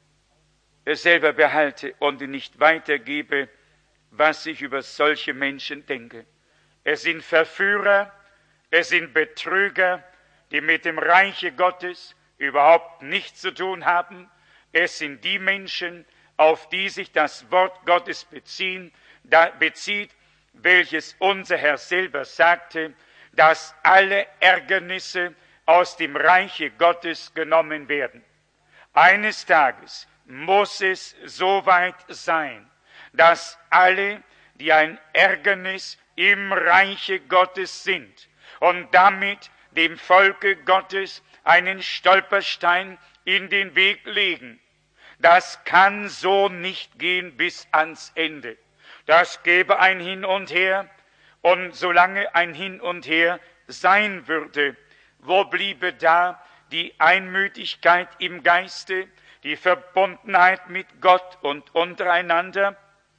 selber behalte und nicht weitergebe, was ich über solche Menschen denke. Es sind Verführer, es sind Betrüger, die mit dem Reiche Gottes überhaupt nichts zu tun haben. Es sind die Menschen, auf die sich das Wort Gottes beziehen, da bezieht, welches unser Herr selber sagte, dass alle Ärgernisse aus dem Reiche Gottes genommen werden. Eines Tages muss es so weit sein, dass alle, die ein Ärgernis im Reiche Gottes sind und damit dem Volke Gottes einen Stolperstein in den Weg legen, das kann so nicht gehen bis ans Ende. Das gäbe ein Hin und Her, und solange ein Hin und Her sein würde, wo bliebe da die Einmütigkeit im Geiste, die Verbundenheit mit Gott und untereinander?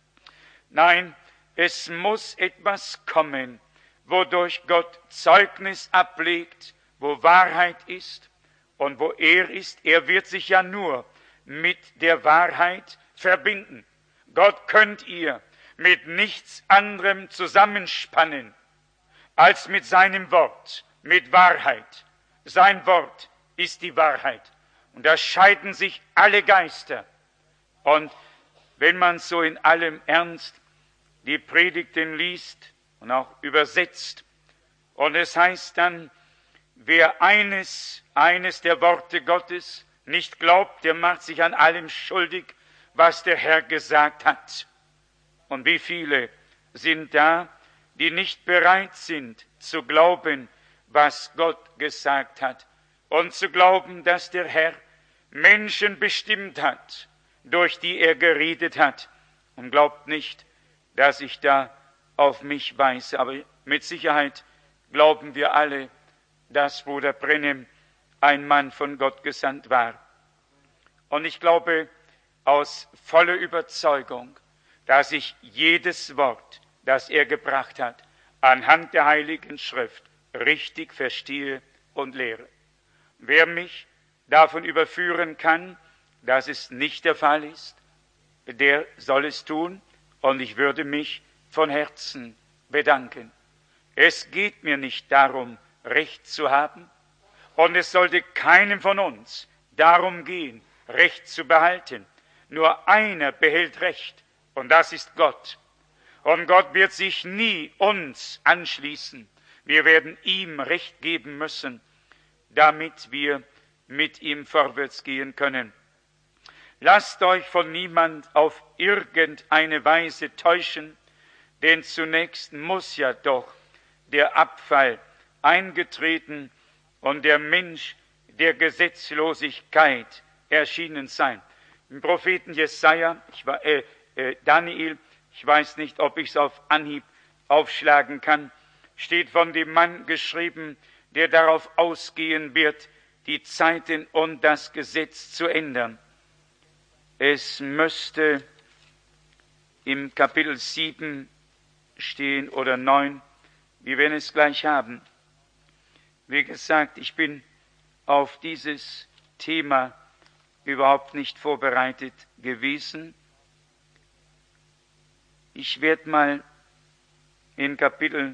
Nein, es muss etwas kommen, wodurch Gott Zeugnis ablegt, wo Wahrheit ist und wo er ist. Er wird sich ja nur mit der Wahrheit verbinden. Gott könnt ihr mit nichts anderem zusammenspannen als mit seinem Wort, mit Wahrheit. Sein Wort ist die Wahrheit. Und da scheiden sich alle Geister. Und wenn man so in allem Ernst die Predigten liest und auch übersetzt, und es heißt dann, wer eines, eines der Worte Gottes nicht glaubt, der macht sich an allem schuldig, was der Herr gesagt hat. Und wie viele sind da, die nicht bereit sind zu glauben, was Gott gesagt hat, und zu glauben, dass der Herr Menschen bestimmt hat, durch die er geredet hat, und glaubt nicht, dass ich da auf mich weise. Aber mit Sicherheit glauben wir alle, dass Bruder Brenhem ein Mann von Gott gesandt war. Und ich glaube aus voller Überzeugung, dass ich jedes Wort, das er gebracht hat, anhand der Heiligen Schrift richtig verstehe und lehre. Wer mich davon überführen kann, dass es nicht der Fall ist, der soll es tun, und ich würde mich von Herzen bedanken. Es geht mir nicht darum, Recht zu haben, und es sollte keinem von uns darum gehen, Recht zu behalten. Nur einer behält Recht, und das ist Gott. Und Gott wird sich nie uns anschließen. Wir werden ihm Recht geben müssen, damit wir mit ihm vorwärts gehen können. Lasst euch von niemand auf irgendeine Weise täuschen, denn zunächst muss ja doch der Abfall eingetreten und der Mensch der Gesetzlosigkeit erschienen sein. Im Propheten Jesaja, ich war, äh, äh, Daniel, ich weiß nicht, ob ich es auf Anhieb aufschlagen kann, steht von dem Mann geschrieben, der darauf ausgehen wird, die Zeiten und das Gesetz zu ändern. Es müsste im Kapitel sieben stehen oder neun, wir werden es gleich haben. Wie gesagt, ich bin auf dieses Thema überhaupt nicht vorbereitet gewesen. Ich werde mal in Kapitel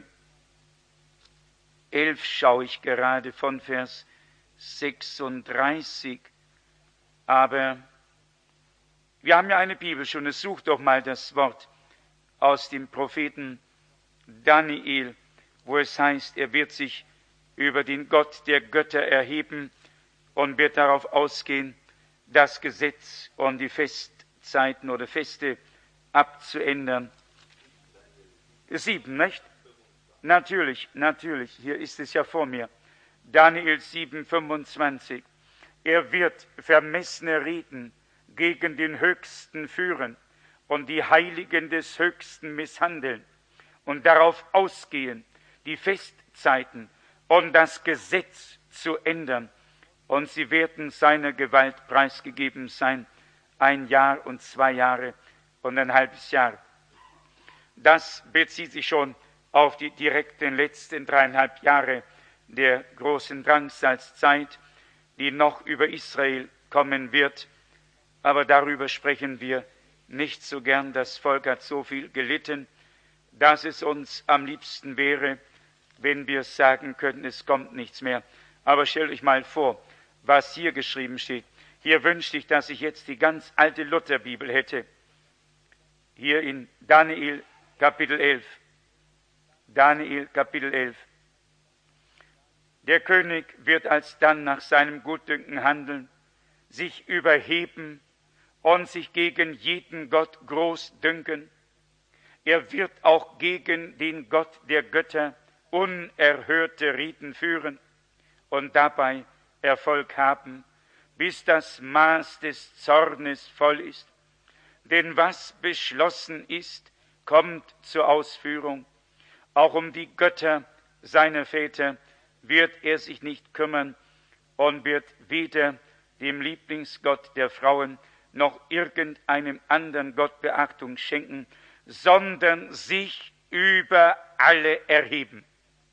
elf, schaue ich gerade von Vers sechsunddreißig, aber wir haben ja eine Bibelstunde, such doch mal das Wort aus dem Propheten Daniel, wo es heißt, er wird sich über den Gott der Götter erheben und wird darauf ausgehen, das Gesetz und die Festzeiten oder Feste abzuändern. Sieben, nicht? Natürlich, natürlich, hier ist es ja vor mir. Daniel sieben, fünfundzwanzig. Er wird vermessene Reden gegen den Höchsten führen und die Heiligen des Höchsten misshandeln und darauf ausgehen, die Festzeiten und das Gesetz zu ändern. Und sie werden seiner Gewalt preisgegeben sein, ein Jahr und zwei Jahre und ein halbes Jahr. Das bezieht sich schon auf die direkten letzten dreieinhalb Jahre der großen Drangsalzzeit, die noch über Israel kommen wird. Aber darüber sprechen wir nicht so gern. Das Volk hat so viel gelitten, dass es uns am liebsten wäre, wenn wir sagen könnten, es kommt nichts mehr. Aber stellt euch mal vor, was hier geschrieben steht. Hier wünschte ich, dass ich jetzt die ganz alte Lutherbibel hätte. Hier in Daniel Kapitel elf. Daniel Kapitel elf. Der König wird alsdann nach seinem Gutdünken handeln, sich überheben und sich gegen jeden Gott groß dünken. Er wird auch gegen den Gott der Götter unerhörte Riten führen und dabei Erfolg haben, bis das Maß des Zornes voll ist. Denn was beschlossen ist, kommt zur Ausführung. Auch um die Götter seiner Väter wird er sich nicht kümmern und wird weder dem Lieblingsgott der Frauen noch irgendeinem anderen Gott Beachtung schenken, sondern sich über alle erheben.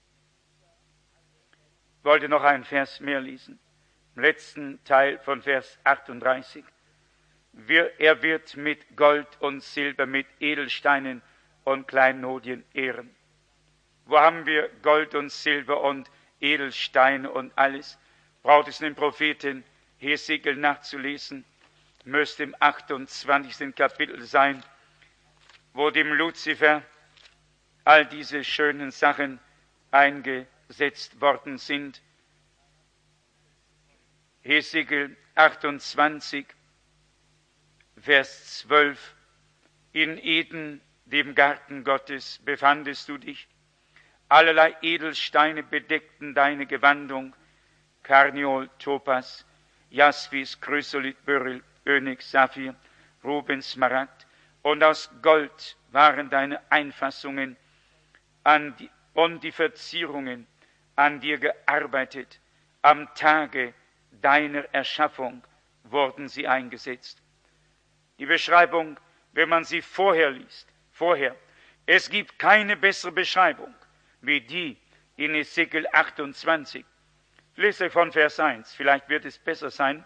Ich wollte noch einen Vers mehr lesen. Im letzten Teil von Vers achtunddreißig. Er wird mit Gold und Silber, mit Edelsteinen und Kleinodien ehren. Wo haben wir Gold und Silber und Edelsteine und alles? Braucht es den Propheten Hesekiel nachzulesen? Müsste im achtundzwanzigsten Kapitel sein, wo dem Luzifer all diese schönen Sachen eingesetzt worden sind. Hesekiel achtundzwanzig, Vers zwölf. In Eden, dem Garten Gottes, befandest du dich. Allerlei Edelsteine bedeckten deine Gewandung, Karneol, Topas, Jaspis, Chrysolit, Beryl, Onyx, Saphir, Ruben, Smaragd, und aus Gold waren deine Einfassungen an die, und die Verzierungen an dir gearbeitet. Am Tage deiner Erschaffung wurden sie eingesetzt. Die Beschreibung, wenn man sie vorher liest, vorher, es gibt keine bessere Beschreibung wie die in Hesekiel achtundzwanzig. Ich lese von Vers eins, vielleicht wird es besser sein.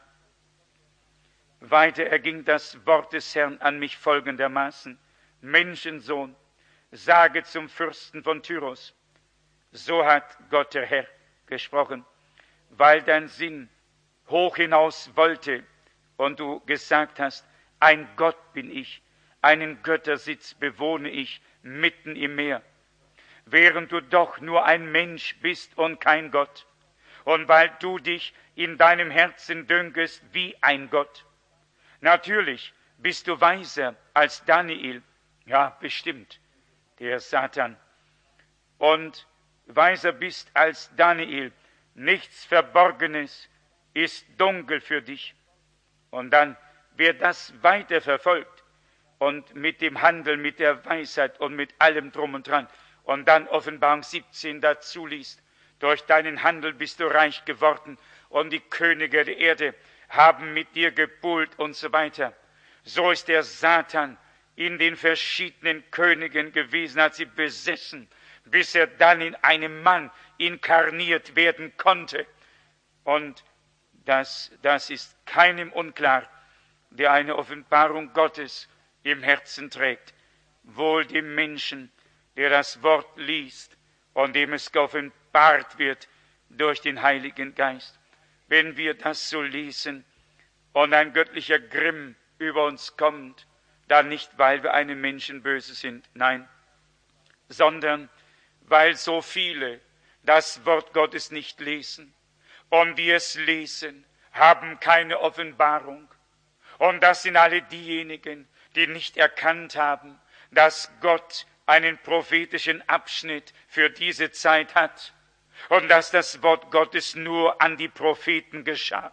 Weiter erging das Wort des Herrn an mich folgendermaßen: Menschensohn, sage zum Fürsten von Tyros, so hat Gott der Herr gesprochen, weil dein Sinn hoch hinaus wollte und du gesagt hast, ein Gott bin ich, einen Göttersitz bewohne ich mitten im Meer, während du doch nur ein Mensch bist und kein Gott, und weil du dich in deinem Herzen dünkest wie ein Gott. Natürlich bist du weiser als Daniel, ja bestimmt, der Satan, und weiser bist als Daniel, nichts Verborgenes ist dunkel für dich. Und dann, wer das weiter verfolgt und mit dem Handel, mit der Weisheit und mit allem drum und dran, und dann Offenbarung siebzehn dazu liest, durch deinen Handel bist du reich geworden und die Könige der Erde haben mit dir gebuhlt und so weiter. So ist der Satan in den verschiedenen Königen gewesen, hat sie besessen, bis er dann in einem Mann inkarniert werden konnte. Und das, das ist keinem unklar, der eine Offenbarung Gottes im Herzen trägt. Wohl dem Menschen, der das Wort liest und dem es geoffenbart wird durch den Heiligen Geist. Wenn wir das so lesen und ein göttlicher Grimm über uns kommt, dann nicht, weil wir einem Menschen böse sind, nein, sondern weil so viele das Wort Gottes nicht lesen und die es lesen, haben keine Offenbarung. Und das sind alle diejenigen, die nicht erkannt haben, dass Gott einen prophetischen Abschnitt für diese Zeit hat und dass das Wort Gottes nur an die Propheten geschah.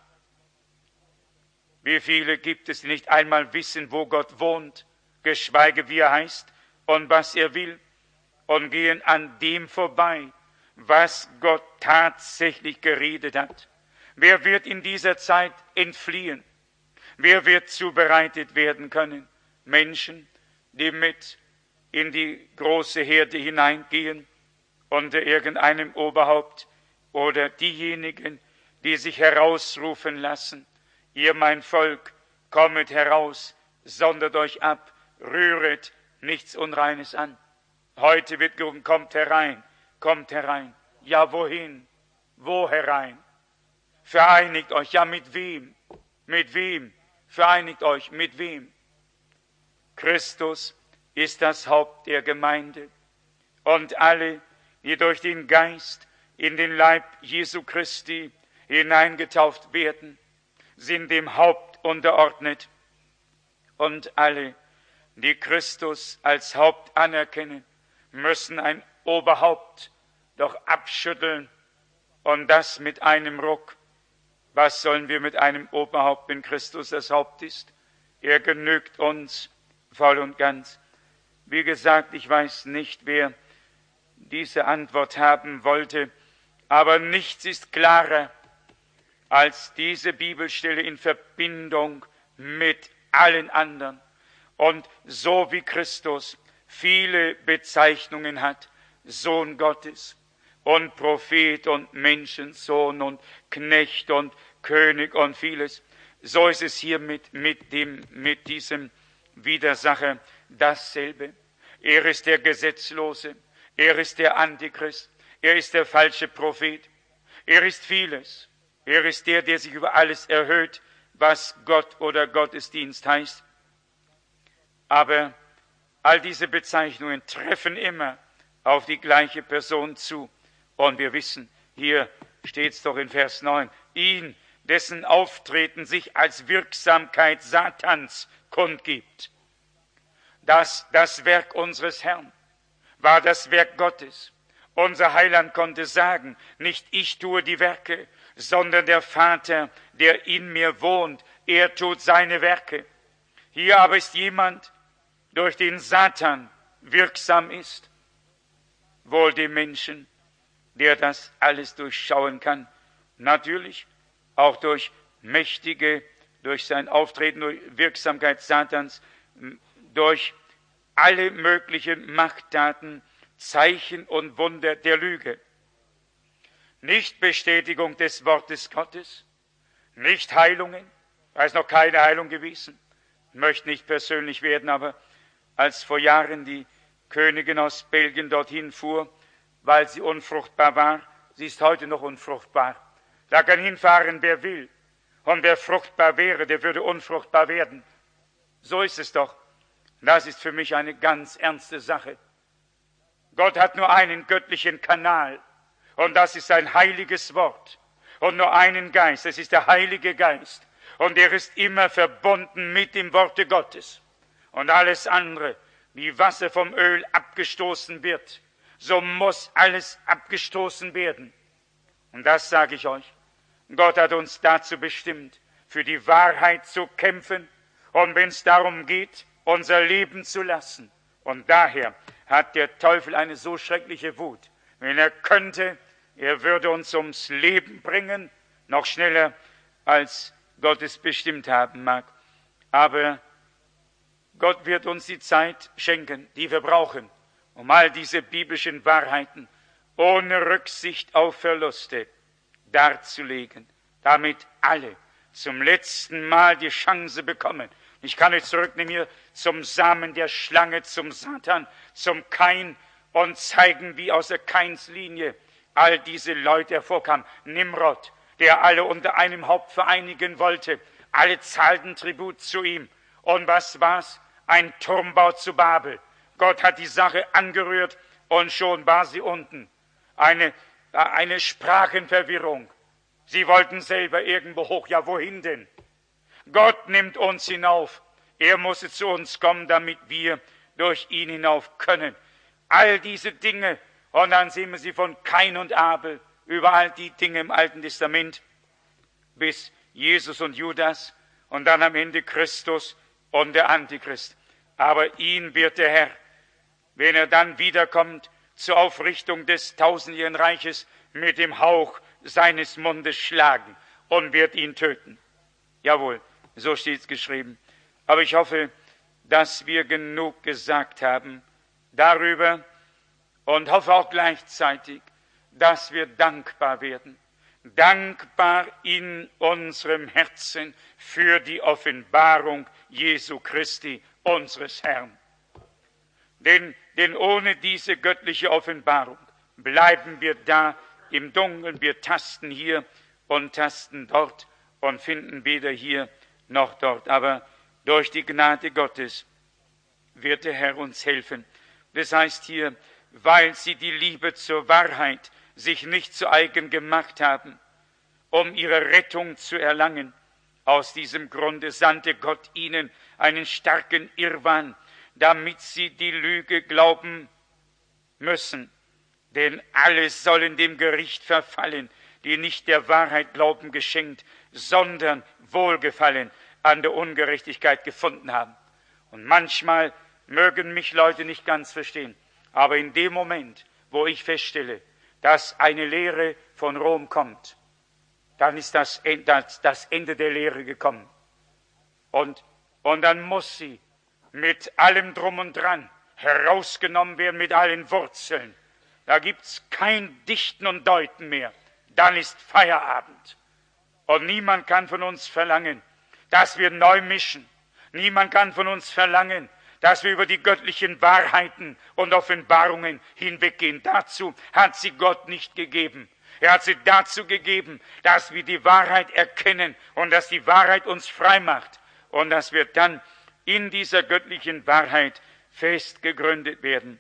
Wie viele gibt es, die nicht einmal wissen, wo Gott wohnt, geschweige wie er heißt und was er will, und gehen an dem vorbei, was Gott tatsächlich geredet hat. Wer wird in dieser Zeit entfliehen? Wer wird zubereitet werden können? Menschen, die mit in die große Herde hineingehen unter irgendeinem Oberhaupt, oder diejenigen, die sich herausrufen lassen: Ihr, mein Volk, kommet heraus, sondert euch ab, rühret nichts Unreines an. Heute wird gerufen: Kommt herein, kommt herein. Ja, wohin? Wo herein? Vereinigt euch. Ja, mit wem? Mit wem? Vereinigt euch. Mit wem? Christus ist das Haupt der Gemeinde. Und alle, die durch den Geist in den Leib Jesu Christi hineingetauft werden, sind dem Haupt unterordnet. Und alle, die Christus als Haupt anerkennen, müssen ein Oberhaupt doch abschütteln, und das mit einem Ruck. Was sollen wir mit einem Oberhaupt, wenn Christus das Haupt ist? Er genügt uns voll und ganz. Wie gesagt, ich weiß nicht, wer diese Antwort haben wollte, aber nichts ist klarer als diese Bibelstelle in Verbindung mit allen anderen. Und so wie Christus viele Bezeichnungen hat, Sohn Gottes und Prophet und Menschensohn und Knecht und König und vieles, so ist es hier mit, mit, dem, mit diesem Widersacher dasselbe. Er ist der Gesetzlose, er ist der Antichrist, er ist der falsche Prophet, er ist vieles. Er ist der, der sich über alles erhöht, was Gott oder Gottesdienst heißt. Aber all diese Bezeichnungen treffen immer auf die gleiche Person zu. Und wir wissen, hier steht es doch in Vers neun, ihn, dessen Auftreten sich als Wirksamkeit Satans kundgibt. Das, das Werk unseres Herrn war das Werk Gottes. Unser Heiland konnte sagen, nicht ich tue die Werke, sondern der Vater, der in mir wohnt, er tut seine Werke. Hier aber ist jemand, durch den Satan wirksam ist, wohl dem Menschen, der das alles durchschauen kann. Natürlich auch durch mächtige, durch sein Auftreten, durch Wirksamkeit Satans, durch alle möglichen Machttaten, Zeichen und Wunder der Lüge. Nicht Bestätigung des Wortes Gottes, nicht Heilungen, da ist noch keine Heilung gewesen. Ich möchte nicht persönlich werden, aber als vor Jahren die Königin aus Belgien dorthin fuhr, weil sie unfruchtbar war, sie ist heute noch unfruchtbar. Da kann hinfahren, wer will. Und wer fruchtbar wäre, der würde unfruchtbar werden. So ist es doch. Das ist für mich eine ganz ernste Sache. Gott hat nur einen göttlichen Kanal. Und das ist sein heiliges Wort. Und nur einen Geist, das ist der Heilige Geist. Und er ist immer verbunden mit dem Worte Gottes. Und alles andere, wie Wasser vom Öl abgestoßen wird, so muss alles abgestoßen werden. Und das sage ich euch. Gott hat uns dazu bestimmt, für die Wahrheit zu kämpfen. Und wenn es darum geht, unser Leben zu lassen. Und daher hat der Teufel eine so schreckliche Wut. Wenn er könnte, er würde uns ums Leben bringen, noch schneller, als Gott es bestimmt haben mag. Aber Gott wird uns die Zeit schenken, die wir brauchen, um all diese biblischen Wahrheiten ohne Rücksicht auf Verluste darzulegen, damit alle zum letzten Mal die Chance bekommen. Ich kann es zurücknehmen hier zum Samen der Schlange, zum Satan, zum Kain und zeigen, wie aus der Kainslinie all diese Leute hervorkamen. Nimrod, der alle unter einem Haupt vereinigen wollte. Alle zahlten Tribut zu ihm. Und was war's? Ein Turmbau zu Babel. Gott hat die Sache angerührt und schon war sie unten. Eine, eine Sprachenverwirrung. Sie wollten selber irgendwo hoch. Ja, wohin denn? Gott nimmt uns hinauf. Er musste zu uns kommen, damit wir durch ihn hinauf können. All diese Dinge, und dann sehen wir sie von Kain und Abel, überall die Dinge im Alten Testament, bis Jesus und Judas und dann am Ende Christus und der Antichrist. Aber ihn wird der Herr, wenn er dann wiederkommt, zur Aufrichtung des tausendjährigen Reiches mit dem Hauch seines Mundes schlagen und wird ihn töten. Jawohl, so steht es geschrieben. Aber ich hoffe, dass wir genug gesagt haben darüber und hoffe auch gleichzeitig, dass wir dankbar werden. Dankbar in unserem Herzen für die Offenbarung Jesu Christi, unseres Herrn. Denn, denn ohne diese göttliche Offenbarung bleiben wir da im Dunkeln, wir tasten hier und tasten dort und finden weder hier noch dort. Aber durch die Gnade Gottes wird der Herr uns helfen. Das heißt hier, weil sie die Liebe zur Wahrheit sich nicht zu eigen gemacht haben, um ihre Rettung zu erlangen. Aus diesem Grunde sandte Gott ihnen einen starken Irrwahn, damit sie die Lüge glauben müssen. Denn alle sollen dem Gericht verfallen, die nicht der Wahrheit Glauben geschenkt, sondern Wohlgefallen an der Ungerechtigkeit gefunden haben. Und manchmal mögen mich Leute nicht ganz verstehen, aber in dem Moment, wo ich feststelle, dass eine Lehre von Rom kommt, dann ist das, das, das Ende der Lehre gekommen. Und, und dann muss sie mit allem Drum und Dran herausgenommen werden, mit allen Wurzeln. Da gibt's kein Dichten und Deuten mehr. Dann ist Feierabend. Und niemand kann von uns verlangen, dass wir neu mischen. Niemand kann von uns verlangen, dass wir über die göttlichen Wahrheiten und Offenbarungen hinweggehen. Dazu hat sie Gott nicht gegeben. Er hat sie dazu gegeben, dass wir die Wahrheit erkennen und dass die Wahrheit uns frei macht und dass wir dann in dieser göttlichen Wahrheit fest gegründet werden.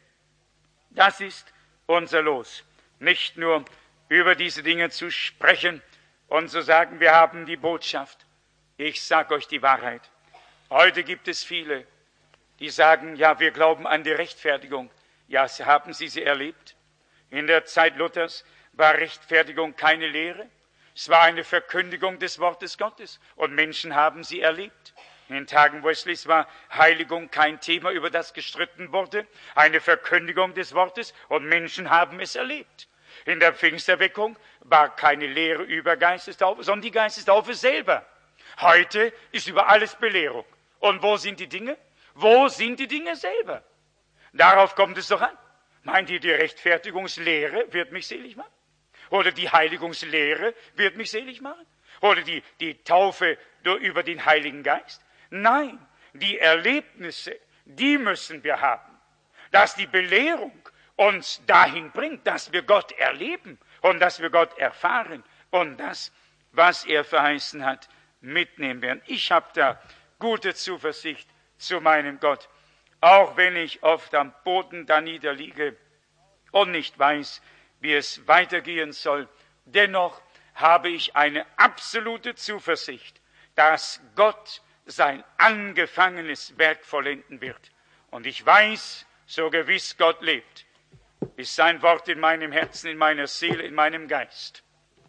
Das ist unser Los. Nicht nur über diese Dinge zu sprechen und zu sagen, wir haben die Botschaft. Ich sage euch die Wahrheit. Heute gibt es viele, die sagen, ja, wir glauben an die Rechtfertigung. Ja, haben Sie sie erlebt? In der Zeit Luthers war Rechtfertigung keine Lehre. Es war eine Verkündigung des Wortes Gottes. Und Menschen haben sie erlebt. In den Tagen Wesleys war Heiligung kein Thema, über das gestritten wurde. Eine Verkündigung des Wortes. Und Menschen haben es erlebt. In der Pfingsterweckung war keine Lehre über Geistestaufe, sondern die Geistestaufe selber. Heute ist über alles Belehrung. Und wo sind die Dinge? Wo sind die Dinge selber? Darauf kommt es doch an. Meint ihr, die Rechtfertigungslehre wird mich selig machen? Oder die Heiligungslehre wird mich selig machen? Oder die, die Taufe über den Heiligen Geist? Nein, die Erlebnisse, die müssen wir haben. Dass die Belehrung uns dahin bringt, dass wir Gott erleben und dass wir Gott erfahren und das, was er verheißen hat, mitnehmen werden. Ich habe da gute Zuversicht zu meinem Gott, auch wenn ich oft am Boden da niederliege und nicht weiß, wie es weitergehen soll. Dennoch habe ich eine absolute Zuversicht, dass Gott sein angefangenes Werk vollenden wird. Und ich weiß, so gewiss Gott lebt, ist sein Wort in meinem Herzen, in meiner Seele, in meinem Geist.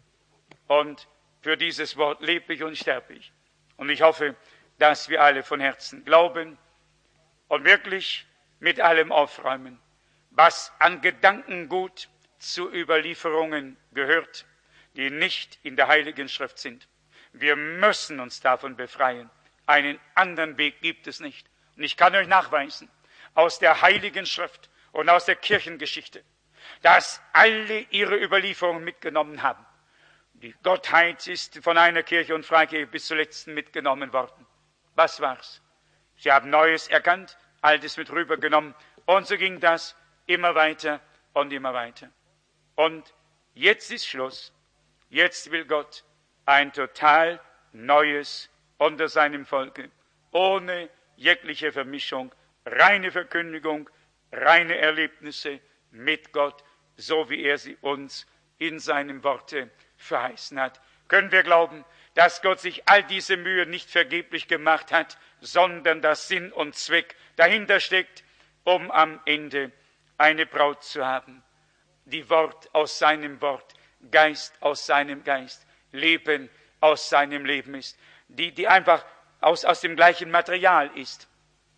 Und für dieses Wort lebe ich und sterbe ich. Und ich hoffe, dass wir alle von Herzen glauben und wirklich mit allem aufräumen, was an Gedankengut zu Überlieferungen gehört, die nicht in der Heiligen Schrift sind. Wir müssen uns davon befreien. Einen anderen Weg gibt es nicht. Und ich kann euch nachweisen, aus der Heiligen Schrift und aus der Kirchengeschichte, dass alle ihre Überlieferungen mitgenommen haben. Die Gottheit ist von einer Kirche und Freikirche bis zur letzten mitgenommen worden. Was war's? Sie haben Neues erkannt, Altes mit rübergenommen und so ging das immer weiter und immer weiter. Und jetzt ist Schluss. Jetzt will Gott ein total Neues unter seinem Volke, ohne jegliche Vermischung, reine Verkündigung, reine Erlebnisse mit Gott, so wie er sie uns in seinem Worte verheißen hat. Können wir glauben, dass Gott sich all diese Mühe nicht vergeblich gemacht hat, sondern dass Sinn und Zweck dahinter steckt, um am Ende eine Braut zu haben, die Wort aus seinem Wort, Geist aus seinem Geist, Leben aus seinem Leben ist, die, die einfach aus, aus dem gleichen Material ist,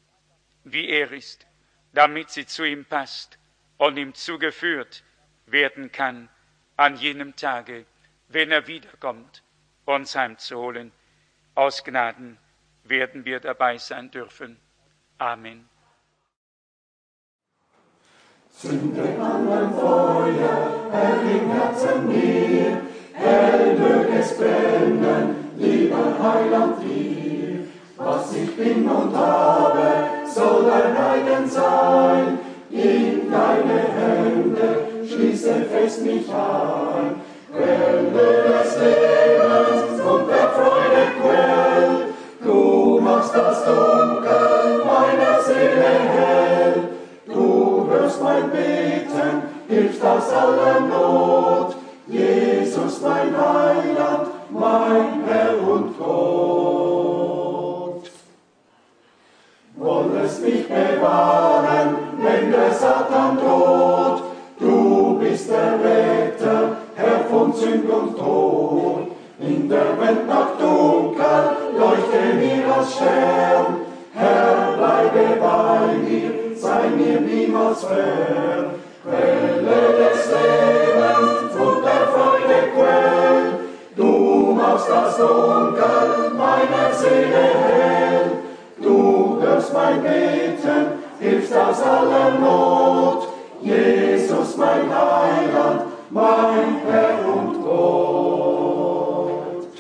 wie er ist, damit sie zu ihm passt und ihm zugeführt werden kann an jenem Tage, wenn er wiederkommt, uns heimzuholen. Aus Gnaden werden wir dabei sein dürfen. Amen. Zünde an ein Feuer, Herr, im Herzen mir, hell möge es brennen, lieber Heiland dir. Was ich bin und habe, soll dein eigen sein, in deine Hände schließe fest mich ein. Quelle des Lebens und der Freude Quell. Du machst das Dunkel meiner Seele hell. Du hörst mein Beten, hilfst aus aller Not. Jesus, mein Heiland, mein Herr und Gott. Wollest mich bewahren, wenn der Satan droht. Du bist der Retter, Herr von Sünd und Tod. In der Weltnacht dunkel leuchte mir als Stern. Herr, bleibe bei mir, sei mir niemals fern. Quelle des Lebens und der Freude Quell. Du machst das Dunkel meiner Seele hell. Du hörst mein Beten, hilfst aus aller Not. Jesus, mein Heiland, mein Herr und Gott.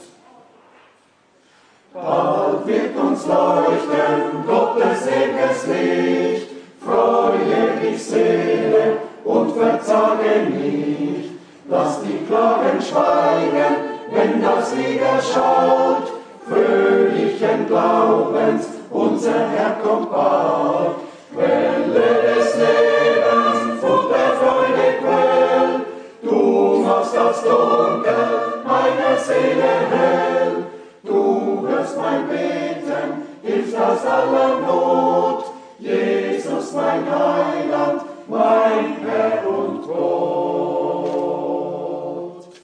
Bald wird uns leuchten Gottes ewiges Licht. Freue dich, Seele, und verzage nicht. Lass die Klagen schweigen, wenn das Lied erschallt. Fröhlichen Glaubens, unser Herr kommt bald. Quelle des Lebens und der Freude Quell. Du machst das Dunkel meiner Seele hell. Du hörst mein Beten, hilfst aus aller Not.